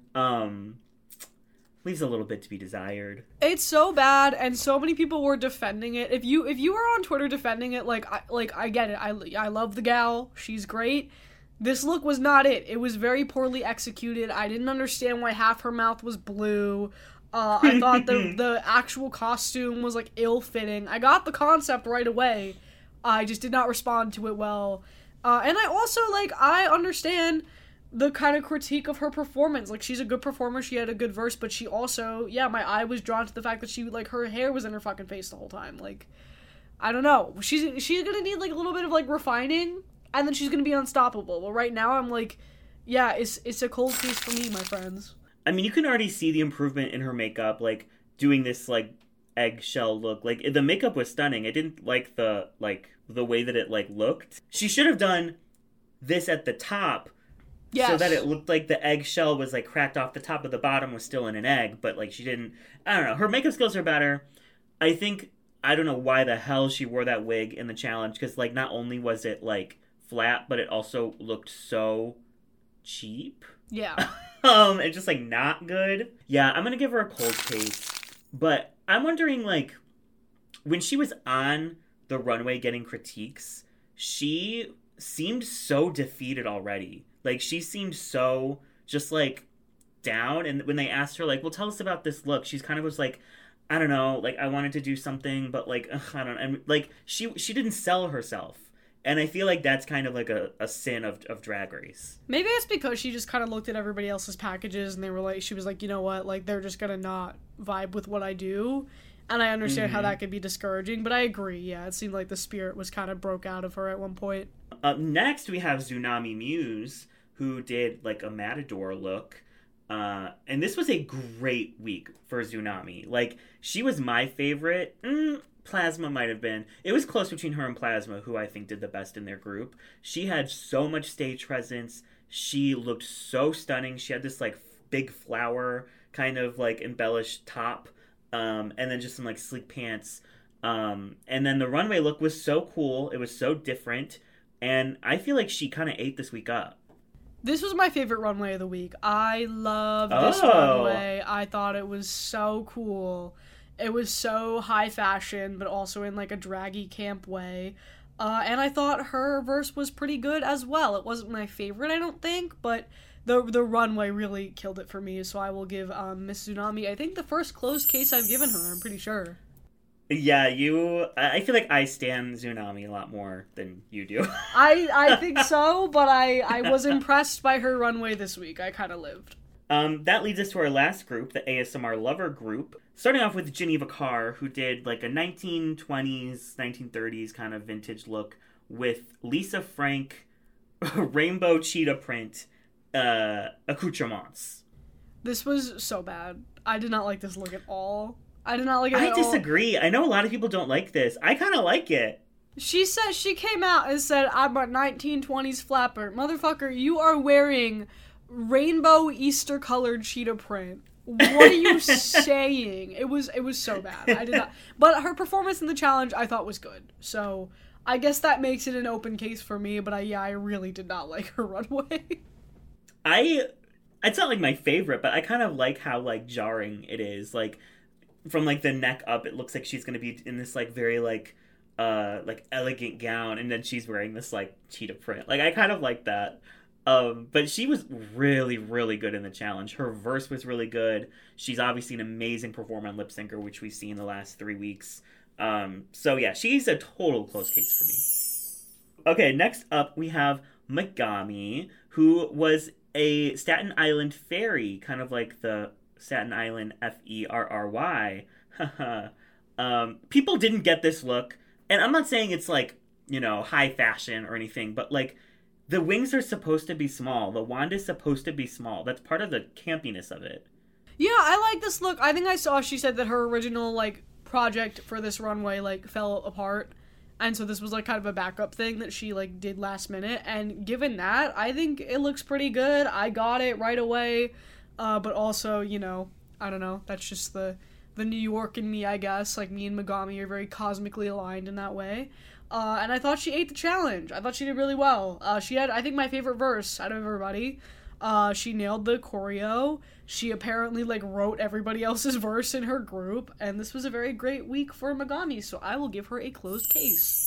A: leaves a little bit to be desired.
B: It's so bad, and so many people were defending it. If you were on Twitter defending it, I get it. I love the gal. She's great. This look was not it. It was very poorly executed. I didn't understand why half her mouth was blue. I thought the actual costume was, like, ill-fitting. I got the concept right away. I just did not respond to it well. And I also, I understand the kind of critique of her performance. Like, she's a good performer, she had a good verse, but she also, my eye was drawn to the fact that she, her hair was in her fucking face the whole time. Like, I don't know. She's gonna need, a little bit of, refining, and then she's gonna be unstoppable. Well, right now, I'm like, yeah, it's a cold case for me, my friends.
A: I mean, you can already see the improvement in her makeup, doing this, eggshell look. The makeup was stunning. I didn't like the way that it, looked. She should have done this at the top, yes, so that it looked like the eggshell was, cracked off the top, but the bottom was still in an egg, but, she didn't... I don't know. Her makeup skills are better. I think... I don't know why the hell she wore that wig in the challenge, because, not only was it, flat, but it also looked so cheap.
B: Yeah.
A: And just, not good. Yeah, I'm gonna give her a cold case. But I'm wondering, when she was on the runway getting critiques, she seemed so defeated already. She seemed so just, down. And when they asked her, well, tell us about this look, she's kind of was I don't know, I wanted to do something, but, I don't know. And, she didn't sell herself. And I feel like that's kind of a sin of Drag Race.
B: Maybe it's because she just kind of looked at everybody else's packages and they were she was like, you know what, they're just gonna not vibe with what I do. And I understand how that could be discouraging, but I agree, yeah, it seemed like the spirit was kind of broke out of her at one point.
A: Up next, we have Xunami Muse, who did, a Matador look. And this was a great week for Xunami. She was my favorite. Plasma might have been. It was close between her and Plasma, who I think did the best in their group. She had so much stage presence. She looked so stunning. She had this, big flower kind of, embellished top. and then just some like sleek pants. And then the runway look was so cool. It was so different. And I feel like she kind of ate this week up.
B: This was my favorite runway of the week. I love this runway. I thought it was so cool. It was so high fashion, but also in like a draggy camp way. And I thought her verse was pretty good as well. It wasn't my favorite, I don't think, but the runway really killed it for me. So I will give Miss Tsunami, I think, the first closed case I've given her. I'm pretty sure.
A: Yeah, I feel like I stan Tsunami a lot more than you do.
B: I think so, but I was impressed by her runway this week. I kind of lived.
A: That leads us to our last group, the ASMR Lover group. Starting off with Geneva Carr, who did like a 1920s, 1930s kind of vintage look with Lisa Frank rainbow cheetah print accoutrements.
B: This was so bad. I did not like this look at all. I did not like it at all.
A: I disagree. I know a lot of people don't like this. I kind of like it.
B: She came out and said, I'm a 1920s flapper. Motherfucker, you are wearing rainbow Easter colored cheetah print. What are you saying? It was so bad. I did not. But her performance in the challenge I thought was good. So I guess that makes it an open case for me, but I really did not like her runway.
A: It's not like my favorite, but I kind of like how like jarring it is. Like from like the neck up, it looks like she's gonna be in this like very like elegant gown, and then she's wearing this like cheetah print. Like I kind of like that. But she was really, really good in the challenge. Her verse was really good. She's obviously an amazing performer on Lip Syncer, which we've seen the last 3 weeks. So yeah, she's a total close case for me. Okay, next up we have Megami, who was a Staten Island fairy, kind of like the Staten Island Ferry. People didn't get this look, and I'm not saying it's like, you know, high fashion or anything, but like the wings are supposed to be small. The wand is supposed to be small. That's part of the campiness of it.
B: Yeah, I like this look. I think I saw she said that her original like project for this runway like fell apart, and so this was like kind of a backup thing that she like did last minute. And given that, I think it looks pretty good. I got it right away. But also, you know, I don't know. That's just the New York in me, I guess. Like, me and Megami are very cosmically aligned in that way. And I thought she ate the challenge. I thought she did really well. She had, I think, my favorite verse out of everybody. She nailed the choreo. She apparently, like, wrote everybody else's verse in her group. And this was a very great week for Megami, so I will give her a closed case.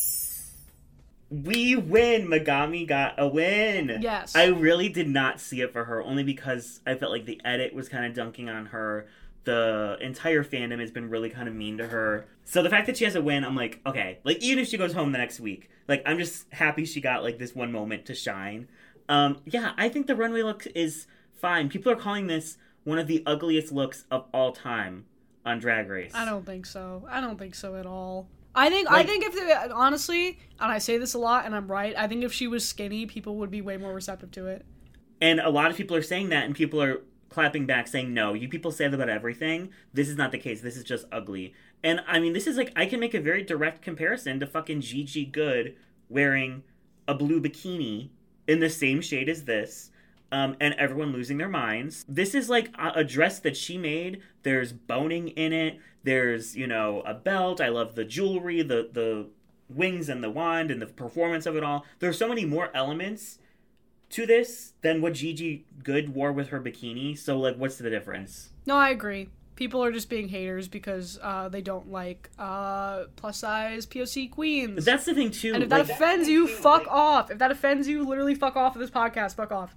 A: We win! Megami got a win!
B: Yes.
A: I really did not see it for her, only because I felt like the edit was kind of dunking on her. The entire fandom has been really kind of mean to her. So the fact that she has a win, I'm like, okay. Like, even if she goes home the next week, like, I'm just happy she got, like, this one moment to shine. Yeah, I think the runway look is fine. People are calling this one of the ugliest looks of all time on Drag Race.
B: I don't think so. I don't think so at all. I think if honestly, and I say this a lot, and I'm right, I think if she was skinny, people would be way more receptive to it.
A: And a lot of people are saying that, and people are clapping back saying, no, you people say that about everything. This is not the case. This is just ugly. And, I mean, this is like, I can make a very direct comparison to fucking Gigi Goode wearing a blue bikini in the same shade as this, and everyone losing their minds. This is like a dress that she made. There's boning in it. There's, you know, a belt. I love the jewelry, the wings and the wand and the performance of it all. There's so many more elements to this than what Gigi Goode wore with her bikini. So, like, what's the difference?
B: No, I agree. People are just being haters because they don't like plus-size POC queens.
A: That's the thing, too.
B: And if that offends you, fuck off. If that offends you, literally fuck off of this podcast. Fuck off.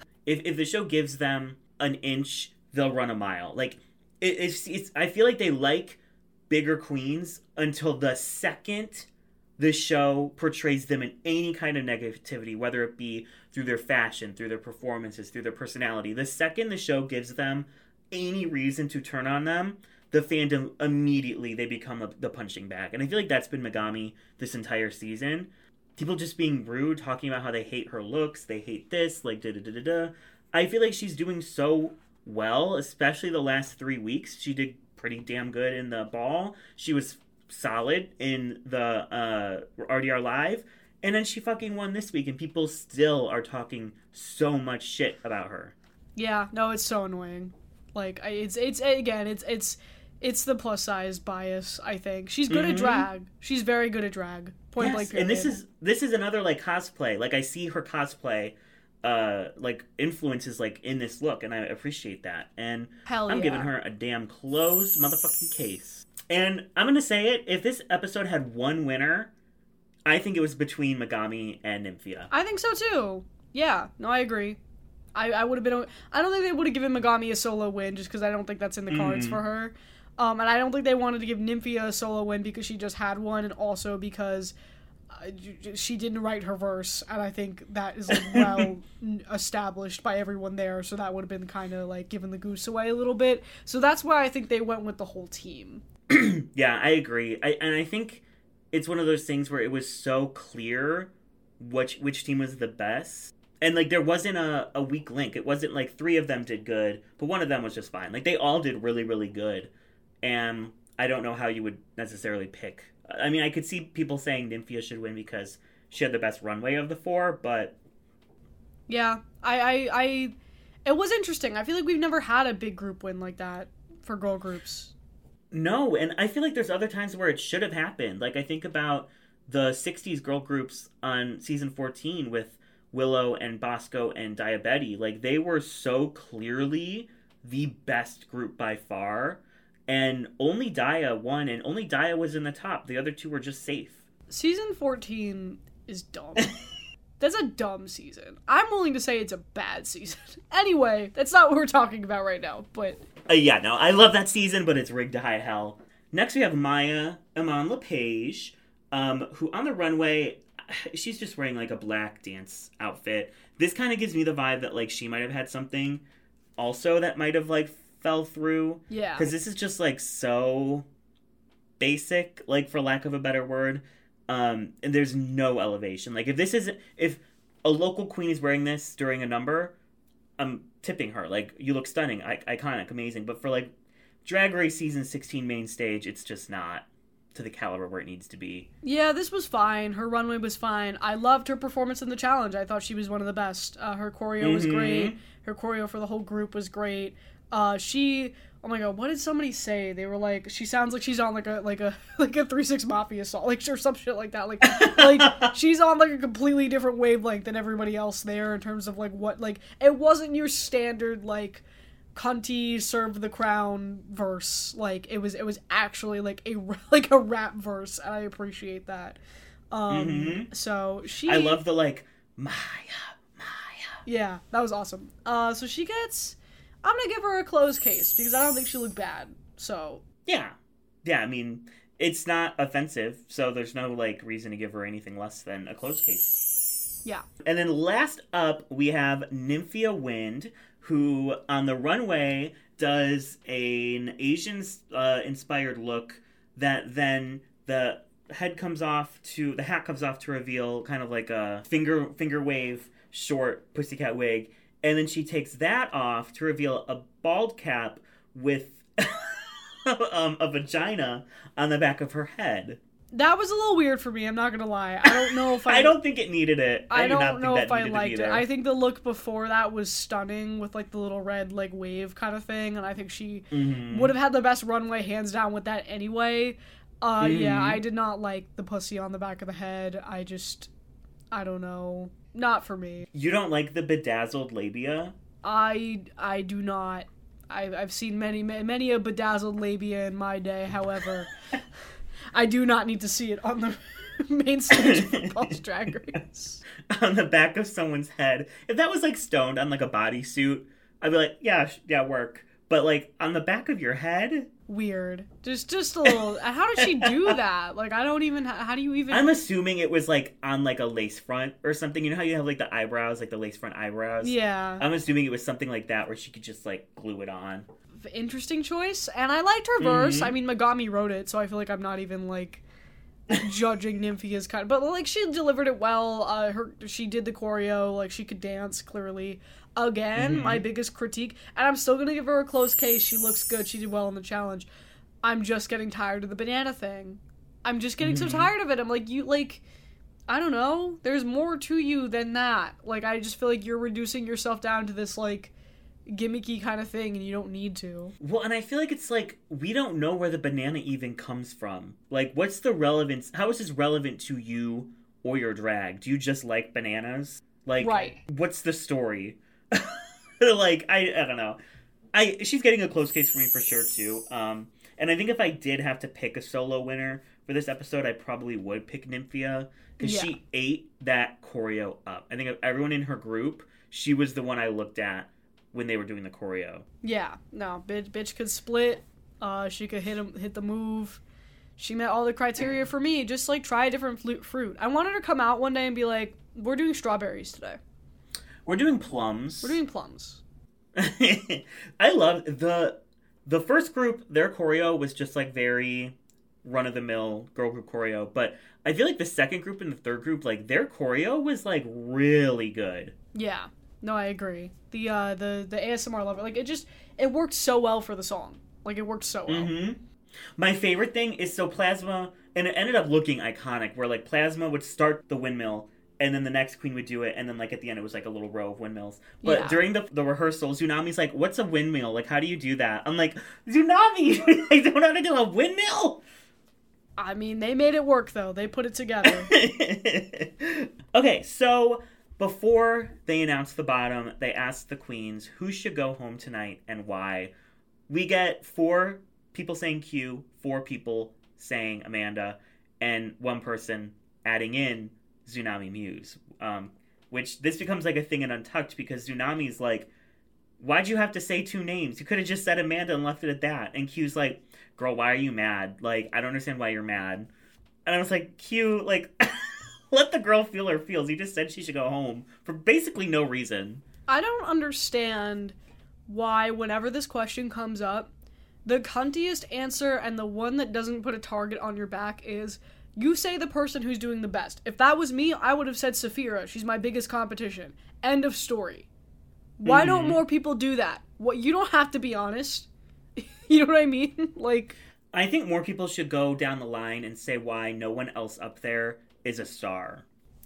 A: If the show gives them an inch, they'll run a mile. Like, it's I feel like they like bigger queens until the second the show portrays them in any kind of negativity, whether it be through their fashion, through their performances, through their personality. The second the show gives them any reason to turn on them, the fandom immediately, they become the punching bag. And I feel like that's been Megami this entire season. People just being rude, talking about how they hate her looks, they hate this, like da-da-da-da-da. I feel like she's doing so well, especially the last 3 weeks. She did pretty damn good in the ball. She was solid in the RDR Live. And then she fucking won this week, and people still are talking so much shit about her.
B: Yeah, no, it's so annoying. Like, it's It's the plus size bias, I think. She's good at drag. She's very good at drag. Point blank period.
A: And this is another like cosplay. Like I see her cosplay like influences like in this look, and I appreciate that. And I'm giving her a damn closed motherfucking case. And I'm gonna say it, if this episode had one winner, I think it was between Megami and Nymphia.
B: I think so too. Yeah, no, I agree. I would have been. I don't think they would have given Megami a solo win just because I don't think that's in the cards for her. And I don't think they wanted to give Nymphia a solo win because she just had one, and also because she didn't write her verse, and I think that is like well established by everyone there. So that would have been kind of like giving the goose away a little bit. So that's why I think they went with the whole team.
A: Yeah, I agree. And I think it's one of those things where it was so clear which team was the best. And, like, there wasn't a weak link. It wasn't, like, 3 of them did good, but one of them was just fine. Like, they all did really, really good. And I don't know how you would necessarily pick. I mean, I could see people saying Nymphia should win because she had the best runway of the 4, but...
B: Yeah, it was interesting. I feel like we've never had a big group win like that for girl groups.
A: No, and I feel like there's other times where it should have happened. Like, I think about the 60s girl groups on season 14 with Willow and Bosco and Diabetes. Like, they were so clearly the best group by far, and only Dia won, and only Dia was in the top. The other 2 were just safe.
B: Season 14 is dumb. That's a dumb season. I'm willing to say it's a bad season. Anyway, that's not what we're talking about right now, but...
A: Yeah, no, I love that season, but it's rigged to high hell. Next we have Maya Iman LePage, who on the runway, she's just wearing like a black dance outfit. This kind of gives me the vibe that like she might have had something also that might have like fell through.
B: Yeah.
A: Because this is just like so basic, like for lack of a better word. And there's no elevation. Like if a local queen is wearing this during a number, I'm tipping her. Like, you look stunning, iconic, amazing. But for like Drag Race season 16 main stage, it's just not to the caliber where it needs to be. Yeah,
B: this was fine. Her runway was fine. I loved her performance in the challenge. I thought she was one of the best. Her choreo was great. Her choreo for the whole group was great. Oh my god, what did somebody say? They were like, she sounds like she's on like a 3-6 Mafia song, like, or some shit like that. Like she's on like a completely different wavelength than everybody else there in terms of like what, like, it wasn't your standard like cunty serve the crown verse. Like it was actually like a rap verse, and I appreciate that. So I
A: love the like Maya.
B: Yeah, that was awesome. So she gets. I'm gonna give her a closed case because I don't think she looked bad. So
A: yeah. I mean, it's not offensive, so there's no like reason to give her anything less than a closed case.
B: Yeah.
A: And then last up, we have Nymphia Wind, who on the runway does an Asian inspired look that then the hat comes off to reveal kind of like a finger wave short pussycat wig. And then she takes that off to reveal a bald cap with a vagina on the back of her head.
B: That was a little weird for me, I'm not gonna lie. I don't know if
A: I don't think it needed it.
B: I don't know if I liked it. I think the look before that was stunning with like the little red like wave kind of thing, and I think she would have had the best runway hands down with that anyway. Yeah, I did not like the pussy on the back of the head. I don't know. Not for me.
A: You don't like the bedazzled labia?
B: I do not. I've seen many a bedazzled labia in my day. However, I do not need to see it on the main stage of RuPaul's Drag Race.
A: On the back of someone's head. If that was like stoned on like a bodysuit, I'd be like, yeah, work. But like on the back of your head?
B: Weird. Just a little. How did she do that? Like, I don't even. How do you even?
A: I'm assuming it was like on like a lace front or something. You know how you have like the eyebrows, like the lace front eyebrows?
B: Yeah.
A: I'm assuming it was something like that where she could just like glue it on.
B: Interesting choice. And I liked her verse. I mean, Megami wrote it, so I feel like I'm not even like judging Nymphia's kind of. But like, she delivered it well. She did the choreo. Like, she could dance clearly. Again, my biggest critique, and I'm still gonna give her a closed case. She looks good. She did well in the challenge. I'm just getting tired of the banana thing. I'm just getting so tired of it. I'm like, I don't know. There's more to you than that. Like, I just feel like you're reducing yourself down to this, like, gimmicky kind of thing, and you don't need to.
A: Well, and I feel like it's like, we don't know where the banana even comes from. Like, what's the relevance? How is this relevant to you or your drag? Do you just like bananas? Like,
B: right.
A: What's the story? Like, I don't know. She's getting a close case for me for sure, too. And I think if I did have to pick a solo winner for this episode, I probably would pick Nymphia, because she ate that choreo up. I think of everyone in her group, she was the one I looked at when they were doing the choreo.
B: Yeah, no, bitch could split. She could hit the move. She met all the criteria for me. Just like try a different fruit. I wanted her to come out one day and be like, "We're doing strawberries today.
A: We're doing plums.
B: We're doing plums."
A: I love the first group. Their choreo was just like very run of the mill girl group choreo, but I feel like the second group and the third group, like their choreo was like really good.
B: Yeah. No, I agree. The ASMR lover, like it worked so well for the song. Like it worked so well.
A: Mm-hmm. My favorite thing is, so Plasma, and it ended up looking iconic, where like Plasma would start the windmill, and then the next queen would do it, and then like at the end it was like a little row of windmills. But during the rehearsal, Tsunami's like, "What's a windmill? Like, how do you do that?" I'm like, "Tsunami, I don't know how to do a windmill."
B: I mean, they made it work though. They put it together.
A: Okay, so before they announced the bottom, they asked the queens who should go home tonight and why. We get 4 people saying Q, 4 people saying Amanda, and 1 person adding in Tsunami Muse. Which this becomes like a thing in Untucked, because Tsunami's like, "Why'd you have to say 2 names? You could have just said Amanda and left it at that." And Q's like, "Girl, why are you mad? Like, I don't understand why you're mad." And I was like, Q, like, let the girl feel her feels. You just said she should go home for basically no reason.
B: I don't understand why whenever this question comes up, the cuntiest answer and the one that doesn't put a target on your back is, you say the person who's doing the best. If that was me, I would have said Saphira. She's my biggest competition. End of story. Why don't more people do that? What, you don't have to be honest. You know what I mean? Like,
A: I think more people should go down the line and say why no one else up there is a star.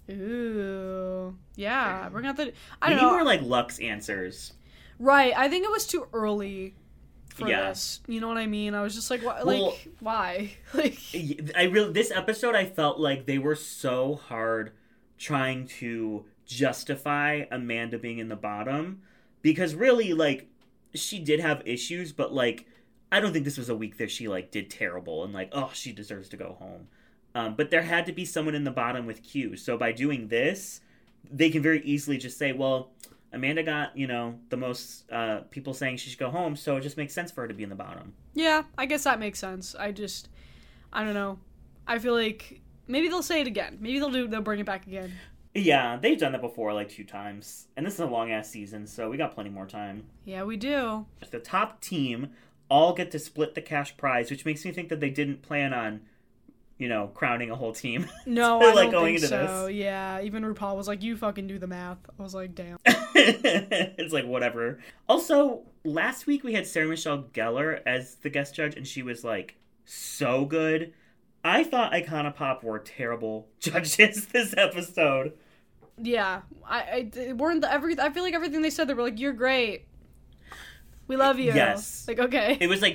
B: Ooh. Yeah. Bring out the... I
A: We
B: don't
A: need
B: know.
A: more, like, Lux answers.
B: Right. I think it was too early for this. You know what I mean? I was just like, why?
A: Well,
B: why? Like,
A: this episode, I felt like they were so hard trying to justify Amanda being in the bottom, because really, like, she did have issues, but like, I don't think this was a week that she like did terrible and like, oh, she deserves to go home. But there had to be someone in the bottom with Q. So by doing this, they can very easily just say, well, Amanda got, the most people saying she should go home, so it just makes sense for her to be in the bottom.
B: Yeah, I guess that makes sense. I don't know. I feel like maybe they'll say it again. Maybe they'll bring it back again.
A: Yeah, they've done that before, like 2 times. And this is a long-ass season, so we got plenty more time.
B: Yeah, we do.
A: The top team all get to split the cash prize, which makes me think that they didn't plan on, crowning a whole team.
B: No, I
A: like
B: don't
A: going
B: think
A: into
B: so.
A: this.
B: Yeah, even RuPaul was like, you fucking do the math. I was like, damn.
A: It's like, whatever. Also, last week we had Sarah Michelle Gellar as the guest judge, and she was, like, so good. I thought Iconopop were terrible judges this episode.
B: Yeah, I feel like everything they said, they were like, you're great. We love you.
A: Yes.
B: Like, okay.
A: It was like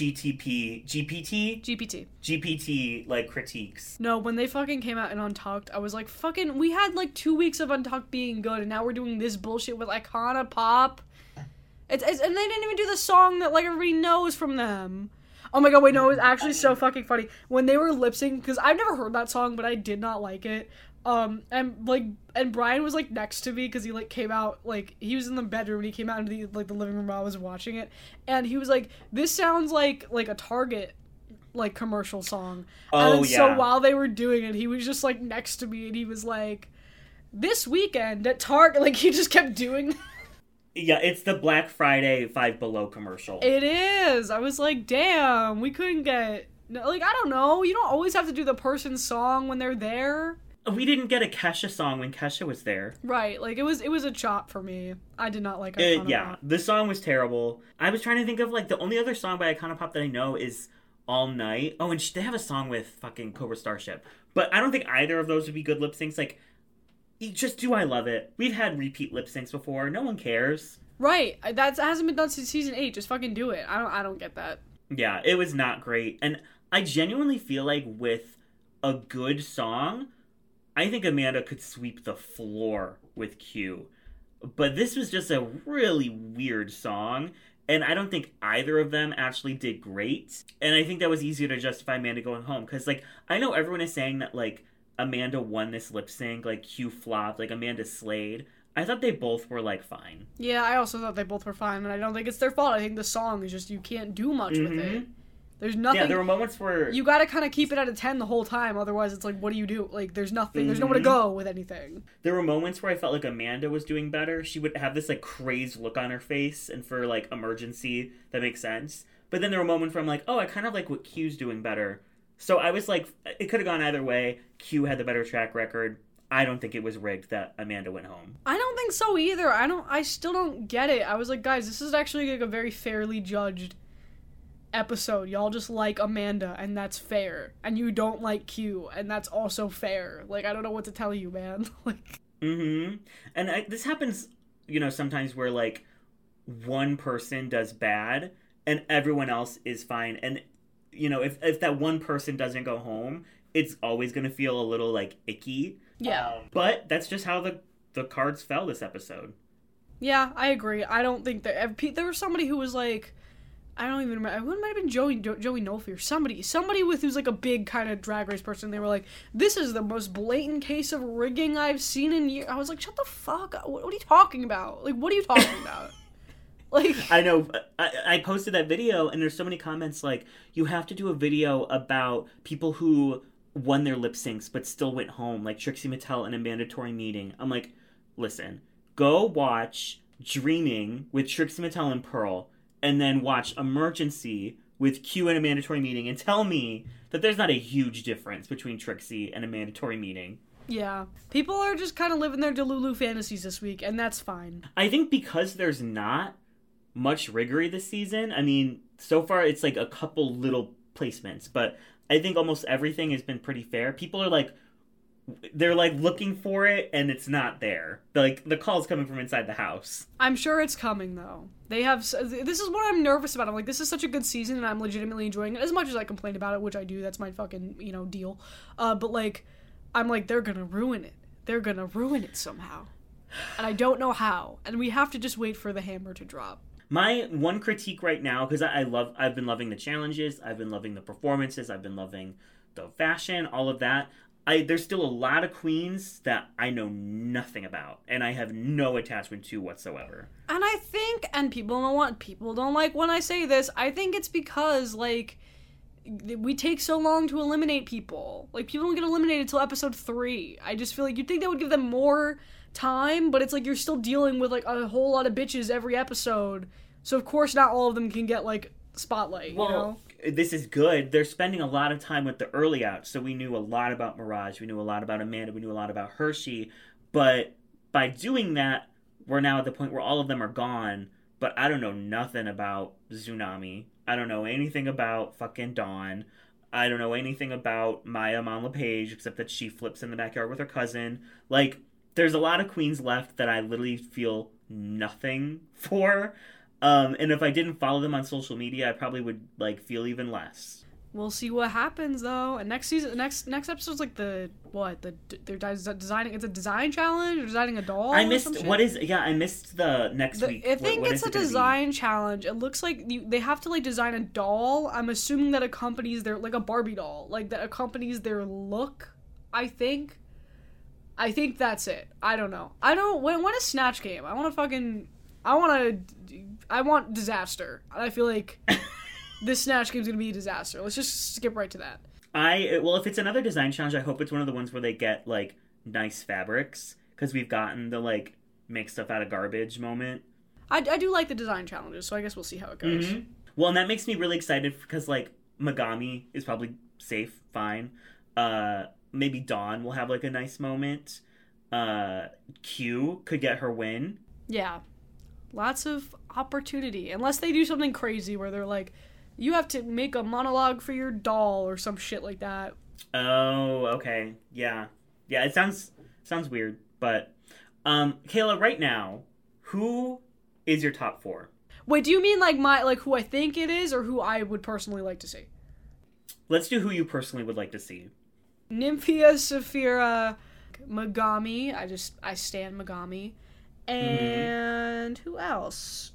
A: GPT, like, critiques.
B: No, when they fucking came out in Untucked, I was like, fucking, we had like 2 weeks of Untucked being good, and now we're doing this bullshit with Iconopop. And they didn't even do the song that, like, everybody knows from them. Oh my god, wait, no, it was actually so fucking funny. When they were lip-syncing, because I've never heard that song, but I did not like it. And Brian was, like, next to me, because he, like, came out, like, he was in the bedroom, and he came out into the, like, the living room while I was watching it, and he was like, this sounds like a Target, like, commercial song.
A: Oh,
B: and
A: yeah.
B: So while they were doing it, he was just, like, next to me, and he was like, this weekend at Target, like, he just kept doing that.
A: Yeah, it's the Black Friday Five Below commercial.
B: It is. I was like, damn, we couldn't get... Like, I don't know. You don't always have to do the person's song when they're there.
A: We didn't get a Kesha song when Kesha was there.
B: Right. Like, it was a chop for me. I did not like Iconopop.
A: Yeah, the song was terrible. I was trying to think of, like, the only other song by Iconopop that I know is All Night. Oh, and they have a song with fucking Cobra Starship. But I don't think either of those would be good lip syncs. Like, just do I love it. We've had repeat lip syncs before. No one cares.
B: Right. That hasn't been done since season 8. Just fucking do it. I don't get that.
A: Yeah, it was not great. And I genuinely feel like with a good song, I think Amanda could sweep the floor with Q. But this was just a really weird song, and I don't think either of them actually did great. And I think that was easier to justify Amanda going home, because, like, I know everyone is saying that, like, Amanda won this lip sync, like, Q flopped, like, Amanda slayed. I thought they both were, like, fine.
B: Yeah, I also thought they both were fine, and I don't think it's their fault. I think the song is just, you can't do much with it. There's nothing.
A: Yeah, there were moments where
B: you gotta kind of keep it at a 10 the whole time, otherwise it's like, what do you do? Like, there's nothing. There's nowhere to go with anything.
A: There were moments where I felt like Amanda was doing better. She would have this, like, crazed look on her face, and for, like, emergency, that makes sense. But then there were moments where I'm like, oh, I kind of like what Q's doing better. So I was like, it could have gone either way. Q had the better track record. I don't think it was rigged that Amanda went home.
B: I don't think so either. I still don't get it. I was like, guys, this is actually like a very fairly judged episode. Y'all just like Amanda, and that's fair. And you don't like Q, and that's also fair. Like, I don't know what to tell you, man. Like,
A: And this happens, you know, sometimes where, like, one person does bad and everyone else is fine. And, you know, if that one person doesn't go home, it's always going to feel a little, like, icky.
B: Yeah.
A: But that's just how the cards fell this episode.
B: Yeah, I agree. I don't think that... There was somebody who was like... I don't even remember. It might have been Joey Nolfi or somebody who's like a big kind of Drag Race person. They were like, "This is the most blatant case of rigging I've seen in years." I was like, "Shut the fuck up! What are you talking about? Like, what are you talking about?" Like,
A: I know. I posted that video, and there's so many comments like, "You have to do a video about people who won their lip syncs but still went home, like Trixie Mattel in a mandatory meeting." I'm like, listen, go watch Dreaming with Trixie Mattel and Pearl, and then watch Emergency with Q in a mandatory meeting, and tell me that there's not a huge difference between Trixie and a mandatory meeting.
B: Yeah. People are just kind of living their Delulu fantasies this week, and that's fine.
A: I think because there's not much riggery this season, I mean, so far it's like a couple little placements, but I think almost everything has been pretty fair. People are like, they're like looking for it, and it's not there. Like, the call's coming from inside the house.
B: I'm sure it's coming, though. They have... This is what I'm nervous about. I'm like, this is such a good season, and I'm legitimately enjoying it. As much as I complain about it, which I do. That's my fucking, deal. But, like, I'm like, they're gonna ruin it. They're gonna ruin it somehow. And I don't know how. And we have to just wait for the hammer to drop.
A: My one critique right now, because I've been loving the challenges, I've been loving the performances, I've been loving the fashion, all of that. There's still a lot of queens that I know nothing about, and I have no attachment to whatsoever.
B: And I think, and people don't like when I say this, I think it's because, like, we take so long to eliminate people. Like, people don't get eliminated till episode 3. I just feel like you'd think that would give them more time, but it's like you're still dealing with, like, a whole lot of bitches every episode. So, of course, not all of them can get, like, spotlight,
A: well,
B: you know?
A: This is good. They're spending a lot of time with the early outs, so we knew a lot about Mirage, we knew a lot about Amanda, we knew a lot about Hershey, but by doing that, we're now at the point where all of them are gone, but I don't know nothing about Tsunami. I don't know anything about fucking Dawn. I don't know anything about Maya Mon LePage, except that she flips in the backyard with her cousin. Like, there's a lot of queens left that I literally feel nothing for. And if I didn't follow them on social media, I probably would, like, feel even less.
B: We'll see what happens, though. And next episode's like they're designing, it's a design challenge, or designing a doll.
A: I missed the next week.
B: I think it's a design challenge. It looks like they have to, like, design a doll. I'm assuming that accompanies their, like, a Barbie doll, like, that accompanies their look. I think that's it. I don't know. When is Snatch Game? I want disaster. I feel like this Snatch Game's gonna be a disaster. Let's just skip right to that.
A: If it's another design challenge, I hope it's one of the ones where they get, like, nice fabrics, because we've gotten the, like, make stuff out of garbage moment.
B: I do like the design challenges, so I guess we'll see how it goes.
A: Mm-hmm. Well, and that makes me really excited because, like, Megami is probably safe, fine. Maybe Dawn will have, like, a nice moment. Q could get her win.
B: Yeah. Lots of opportunity. Unless they do something crazy where they're like, you have to make a monologue for your doll or some shit like that.
A: Oh, okay. Yeah. Yeah, it sounds weird. But, Kayla, right now, who is your top 4?
B: Wait, do you mean like who I think it is, or who I would personally like to see?
A: Let's do who you personally would like to see.
B: Nymphia, Saphira, Megami. I stand Megami. And who else?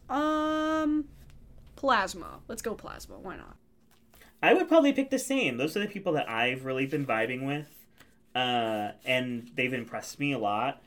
B: Plasma. Let's go Plasma. Why not?
A: I would probably pick the same. Those are the people that I've really been vibing with. And they've impressed me a lot.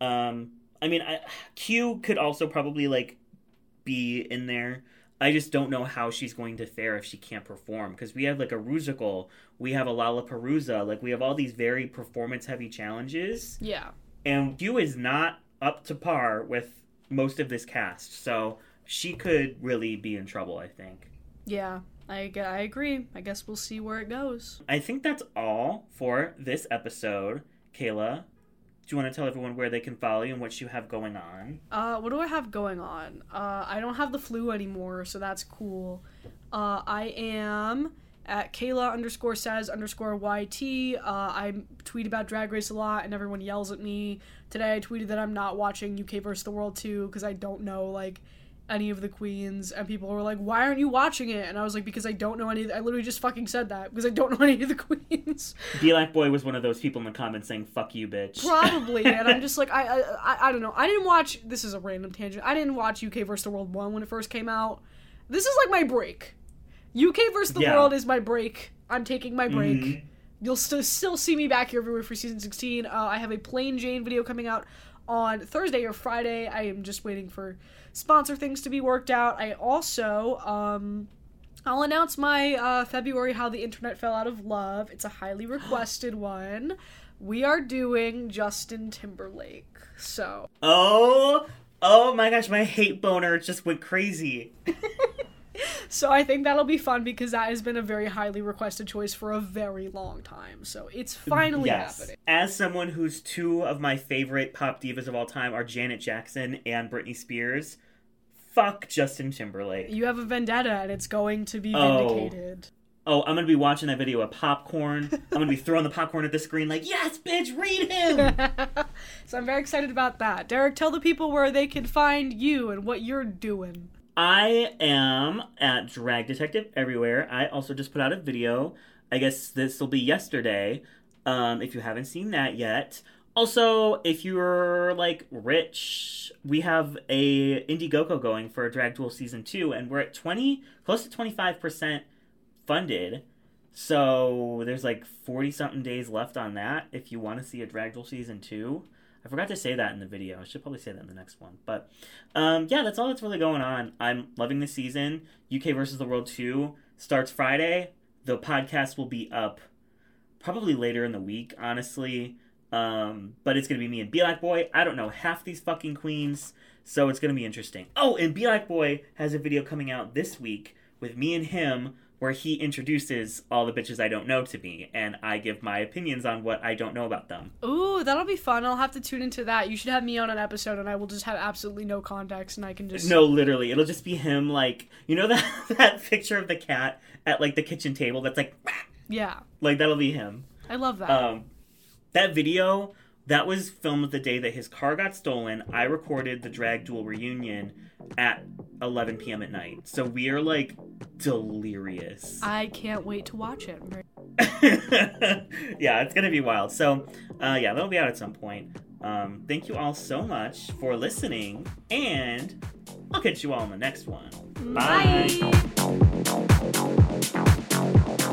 A: Q could also probably, like, be in there. I just don't know how she's going to fare if she can't perform. Because we have, like, a Rusical. We have a Lollapalooza. Like, we have all these very performance-heavy challenges.
B: Yeah.
A: And Q is not up to par with most of this cast. So she could really be in trouble, I think.
B: Yeah, I agree. I guess we'll see where it goes.
A: I think that's all for this episode. Kayla, do you want to tell everyone where they can follow you and what you have going on?
B: What do I have going on? I don't have the flu anymore, so that's cool. I am at Kayla_says_YT. I tweet about Drag Race a lot, and everyone yells at me. Today I tweeted that I'm not watching UK vs. the World 2 because I don't know, like, any of the queens, and people were like, why aren't you watching it? And I was like, because I don't know any. I literally just fucking said that because I don't know any of the queens.
A: Black Boy was one of those people in the comments saying, fuck you, bitch.
B: Probably. And I'm just like, I don't know. I didn't watch, this is a random tangent, I didn't watch UK vs. the World 1 when it first came out. This is like my break. UK vs. the World is my break. I'm taking my break. Mm-hmm. You'll still see me back here everywhere for season 16. I have a Plain Jane video coming out on Thursday or Friday. I am just waiting for sponsor things to be worked out. I also, I'll announce my February How the Internet Fell Out of Love. It's a highly requested one. We are doing Justin Timberlake. So.
A: Oh my gosh, my hate boner just went crazy.
B: So I think that'll be fun because that has been a very highly requested choice for a very long time. So it's finally happening.
A: As someone whose 2 of my favorite pop divas of all time are Janet Jackson and Britney Spears, fuck Justin Timberlake.
B: You have a vendetta and it's going to be vindicated.
A: Oh, I'm going to be watching that video of popcorn. I'm going to be throwing the popcorn at the screen like, yes, bitch, read him!
B: So I'm very excited about that. Derek, tell the people where they can find you and what you're doing.
A: I am at Drag Detective everywhere. I also just put out a video. I guess this will be yesterday, if you haven't seen that yet. Also, if you're, like, rich, we have a Indiegogo going for Drag Duel Season 2, and we're at close to 25% funded. So there's, like, 40-something days left on that if you want to see a Drag Duel Season 2. I forgot to say that in the video. I should probably say that in the next one. But, yeah, that's all that's really going on. I'm loving the season. UK vs. the World 2 starts Friday. The podcast will be up probably later in the week, honestly. But it's going to be me and Black Boy. I don't know half these fucking queens, so it's going to be interesting. Oh, and Black Boy has a video coming out this week with me and him where he introduces all the bitches I don't know to me, and I give my opinions on what I don't know about them.
B: Ooh, that'll be fun. I'll have to tune into that. You should have me on an episode, and I will just have absolutely no context, and I can just...
A: No, literally. It'll just be him, like... You know that picture of the cat at, like, the kitchen table that's like...
B: Yeah.
A: Like, that'll be him.
B: I love that.
A: That video, that was filmed the day that his car got stolen. I recorded the Drag Duel reunion at 11 p.m. at night. So we are, like, delirious.
B: I can't wait to watch it.
A: Yeah, it's gonna be wild. So, yeah, that'll be out at some point. Thank you all so much for listening, and I'll catch you all in the next one. Bye.
B: Bye.